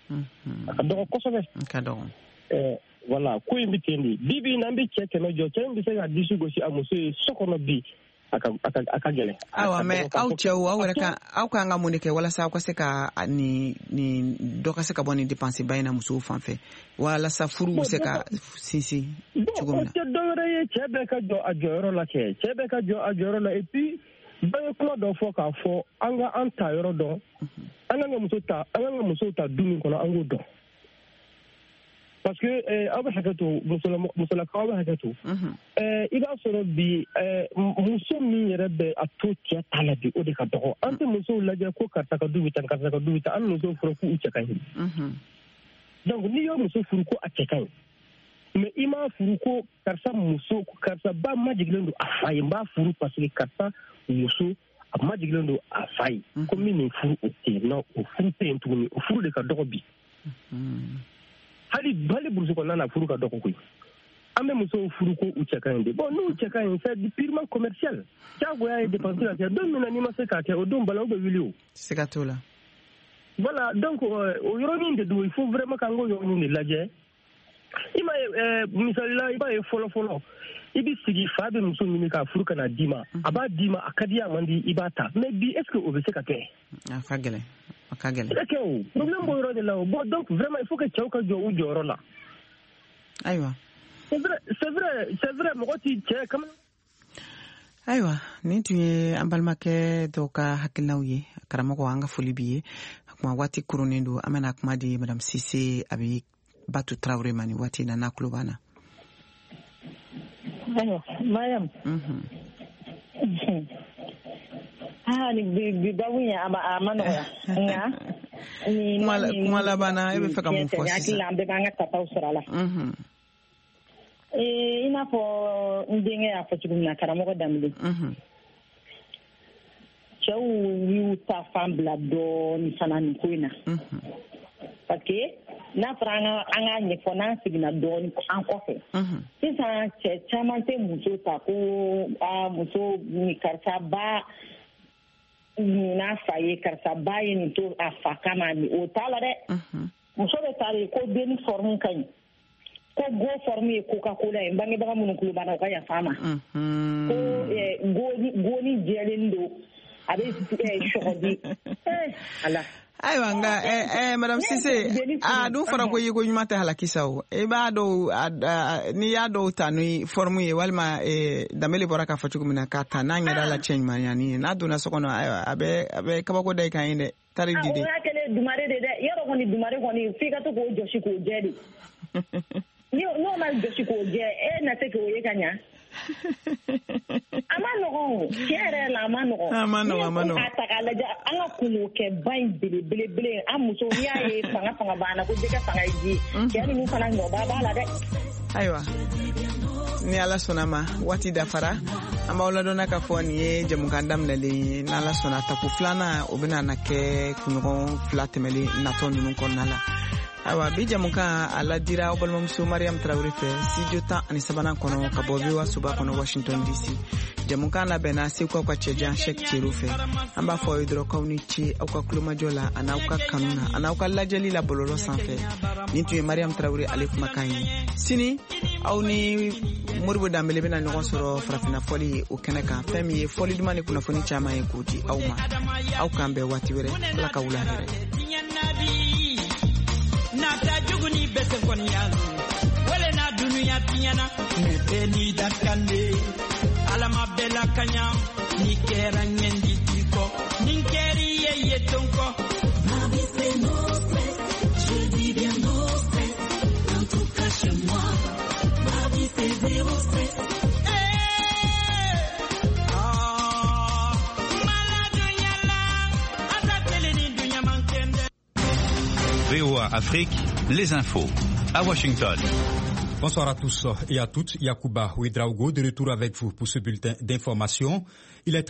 a ka dɔgɔ kosɛbɛ ka dɔgɔ voilà ko in bɛ ten de bi bi n'an bɛ cɛ kɛmɛ jɔ cɛ in bɛ se ka disi gosi a muso ye so kɔnɔ bi a ka a ka gɛlɛn. Awa mɛ aw cɛw aw yɛrɛ ka aw ka kan ka mun de kɛ walasa aw ka se ka ni ni dɔ ka se ka bɔ ni dépense ba in na musow fan fɛ walasa furu bɛ se ka sinsin cogo min na. o tɛ dɔwɛrɛ ye cɛ bɛɛ ka jɔ a jɔyɔrɔ la kɛ cɛ bɛɛ ka jɔ a jɔyɔrɔ la et puis bɛɛ ye kuma dɔ fɔ k'a fɔ an ka an ta yɔrɔ dɔn an ka muso ta an ka musow ta du min kɔnɔ an k'o dɔn. parce que aw bɛ hakɛ to musolakaw aw bɛ hakɛ to i b'a sɔrɔ bi muso min yɛrɛ bɛ a to cɛ ta la bi o de ka dɔgɔ an tɛ musow lajɛ ko karisa ka du bɛ tan karisa ka du bɛ tan an musow fɔra k'u cɛ ka ɲi donc n'i y'o muso furu ko a cɛ ka ɲi mais i m'a furu ko karisa muso karisa ba majigilen don a fa ye n b'a furu parce que karisa muso a majigilen don a fa ye ko min nin furu o tɛ yen non o furu tɛ yen tuguni o furu de ka dɔgɔ bi. hali hali burusi kɔnɔna na furu ka dɔgɔ koyi an bɛ musow furu ko u cɛ ka ɲi de bon n'u cɛ ka ɲi c'est purement commercial diyagoya ye dépense ka kɛ don min na n'i ma se k'a kɛ o don bala o bɛ wuli o. siga t'o la. voilà donc o yɔrɔnin de don il faut vraiment k'an k'o yɔrɔnin de lajɛ i m'a ye misali la i b'a ye fɔlɔ fɔlɔ i bɛ sigi fa bɛ muso ɲini k'a furu ka na d'i ma a b'a d'i ma a ka di a man di i b'a ta mais bi est ce que o bɛ se ka kɛ. a ka gɛlɛn. a ka gɛlɛn. c'est que o problème b'o yɔrɔ de la o bon donc vraiment il faut que cɛw ka jɔ u jɔyɔrɔ la. ayiwa. c'est vrai c'est vrai c'est vrai mɔgɔ t'i cɛ kama. ayiwa nin tun ye an balimakɛ dɔw ka hakilinaw ye karamɔgɔ an ka foli b'i ye a kuma waati kurunnen don an bɛna kuma di madame Sise a bɛ Batu Traoré ma nin waati in na n'a tulo b'an na. ayiwa Mariam. ah ni bi babu ya ama ama nɔgɔya nka ni kuma laban na e bɛ fɛ ka mun fɔ sisan. hakili la an bɛɛ b'an ka tapaw sɔrɔ a la. i n'a fɔ n denkɛ y'a fɔ cogo min na karamɔgɔ Danbele. cɛw y'u ta fan bila dɔɔni fana nin ko in na. parce que n'a fɔra an ka an ka ɲɛfɔ n'an seginna dɔɔni an kɔfɛ. sisan cɛ caman tɛ muso ta ko a muso ni karisa ba n'a fa ye karisa ba ye nin to a fa kama o t'a la dɛ. muso bɛ taa de ko denni forme ka ɲi ko go forme ye Coca-Cola ye n bangebaga minnu tulo b'an na u ka yafa ma. ko goni goni jɛlen don a bɛ sɔgɔdi ala. ayiwa nka ɛɛ madame Sise a dun fɔra ko yeko ɲuman tɛ halakisa o i b'a dɔw n'i y'a dɔw ta ni forme ye walima Danbele bɔra k'a fɔ cogo min na k'a ta n'a ɲɛda la cɛ ɲumanyani ye n'a donna so kɔnɔ ayiwa a bɛ a bɛ kabako da i kan ye dɛ tari di de. o y'a kɛlen dumare de dɛ yɔrɔ kɔni dumare kɔni f'i ka to k'o jɔsi k'o jɛ de n'o ma jɔsi k'o jɛ e na se k'o ye ka ɲa. a ma nɔgɔn tiɲɛ yɛrɛ la a ma nɔgɔn. a ma nɔgɔn a ma nɔgɔn. a ta k'a lajɛ an ka kungo kɛ ba in belebele an muso n'i y'a ye fanga fanga b'an na ko jɛgɛ fanga ye ji cɛ ninnu fana ɲɔba b'a la dɛ. ayiwa ni ala sɔnna ma waati dafara an b'aw ladɔnna k'a fɔ nin ye jamukan daminɛlen ye n'ala sɔnna taku filanan o bɛna na kɛ kunɲɔgɔn fila tɛmɛlen natɔ ninnu kɔnɔna la. ayiwa bi jamukan a ladira aw balimamuso Mariam Traoré fɛ studio tan ani sabanan kɔnɔ ka bɔ V O A soba kɔnɔ Washington D C. jamukan labɛnna Sekuw ka cɛjan Cheikh Thierry fɛ an b'a fɔ aw ye dɔrɔn k'aw ni ce aw ka kulomajɔ la a n'aw ka kanu na a n'aw ka lajɛli la bɔlɔlɔ sanfɛ nin tun ye Mariam Traoré ale kumakan ye. sini aw ni Moribo Danbele bɛna ɲɔgɔn sɔrɔ farafinna fɔli o kɛnɛ kan fɛn min ye fɔli duman ni kunnafoni caman ye k'o di aw ma aw k'an bɛn waati wɛrɛ ala ka wula hɛrɛ. nata juguni bese koniyalu wale na dunuya tiɲana ne ni dakande alama bela kanya ni kera nyendi tiko ni keri ye yetonko ma vie c'est no stress je dis bien no stress en tout cas chez moi ma vie c'est zéro stress. V O A Afrique, les infos à Washington. Bonsoir à tous et à toutes. Yacouba Ouedraogo de retour avec vous pour ce bulletin d'information. Il est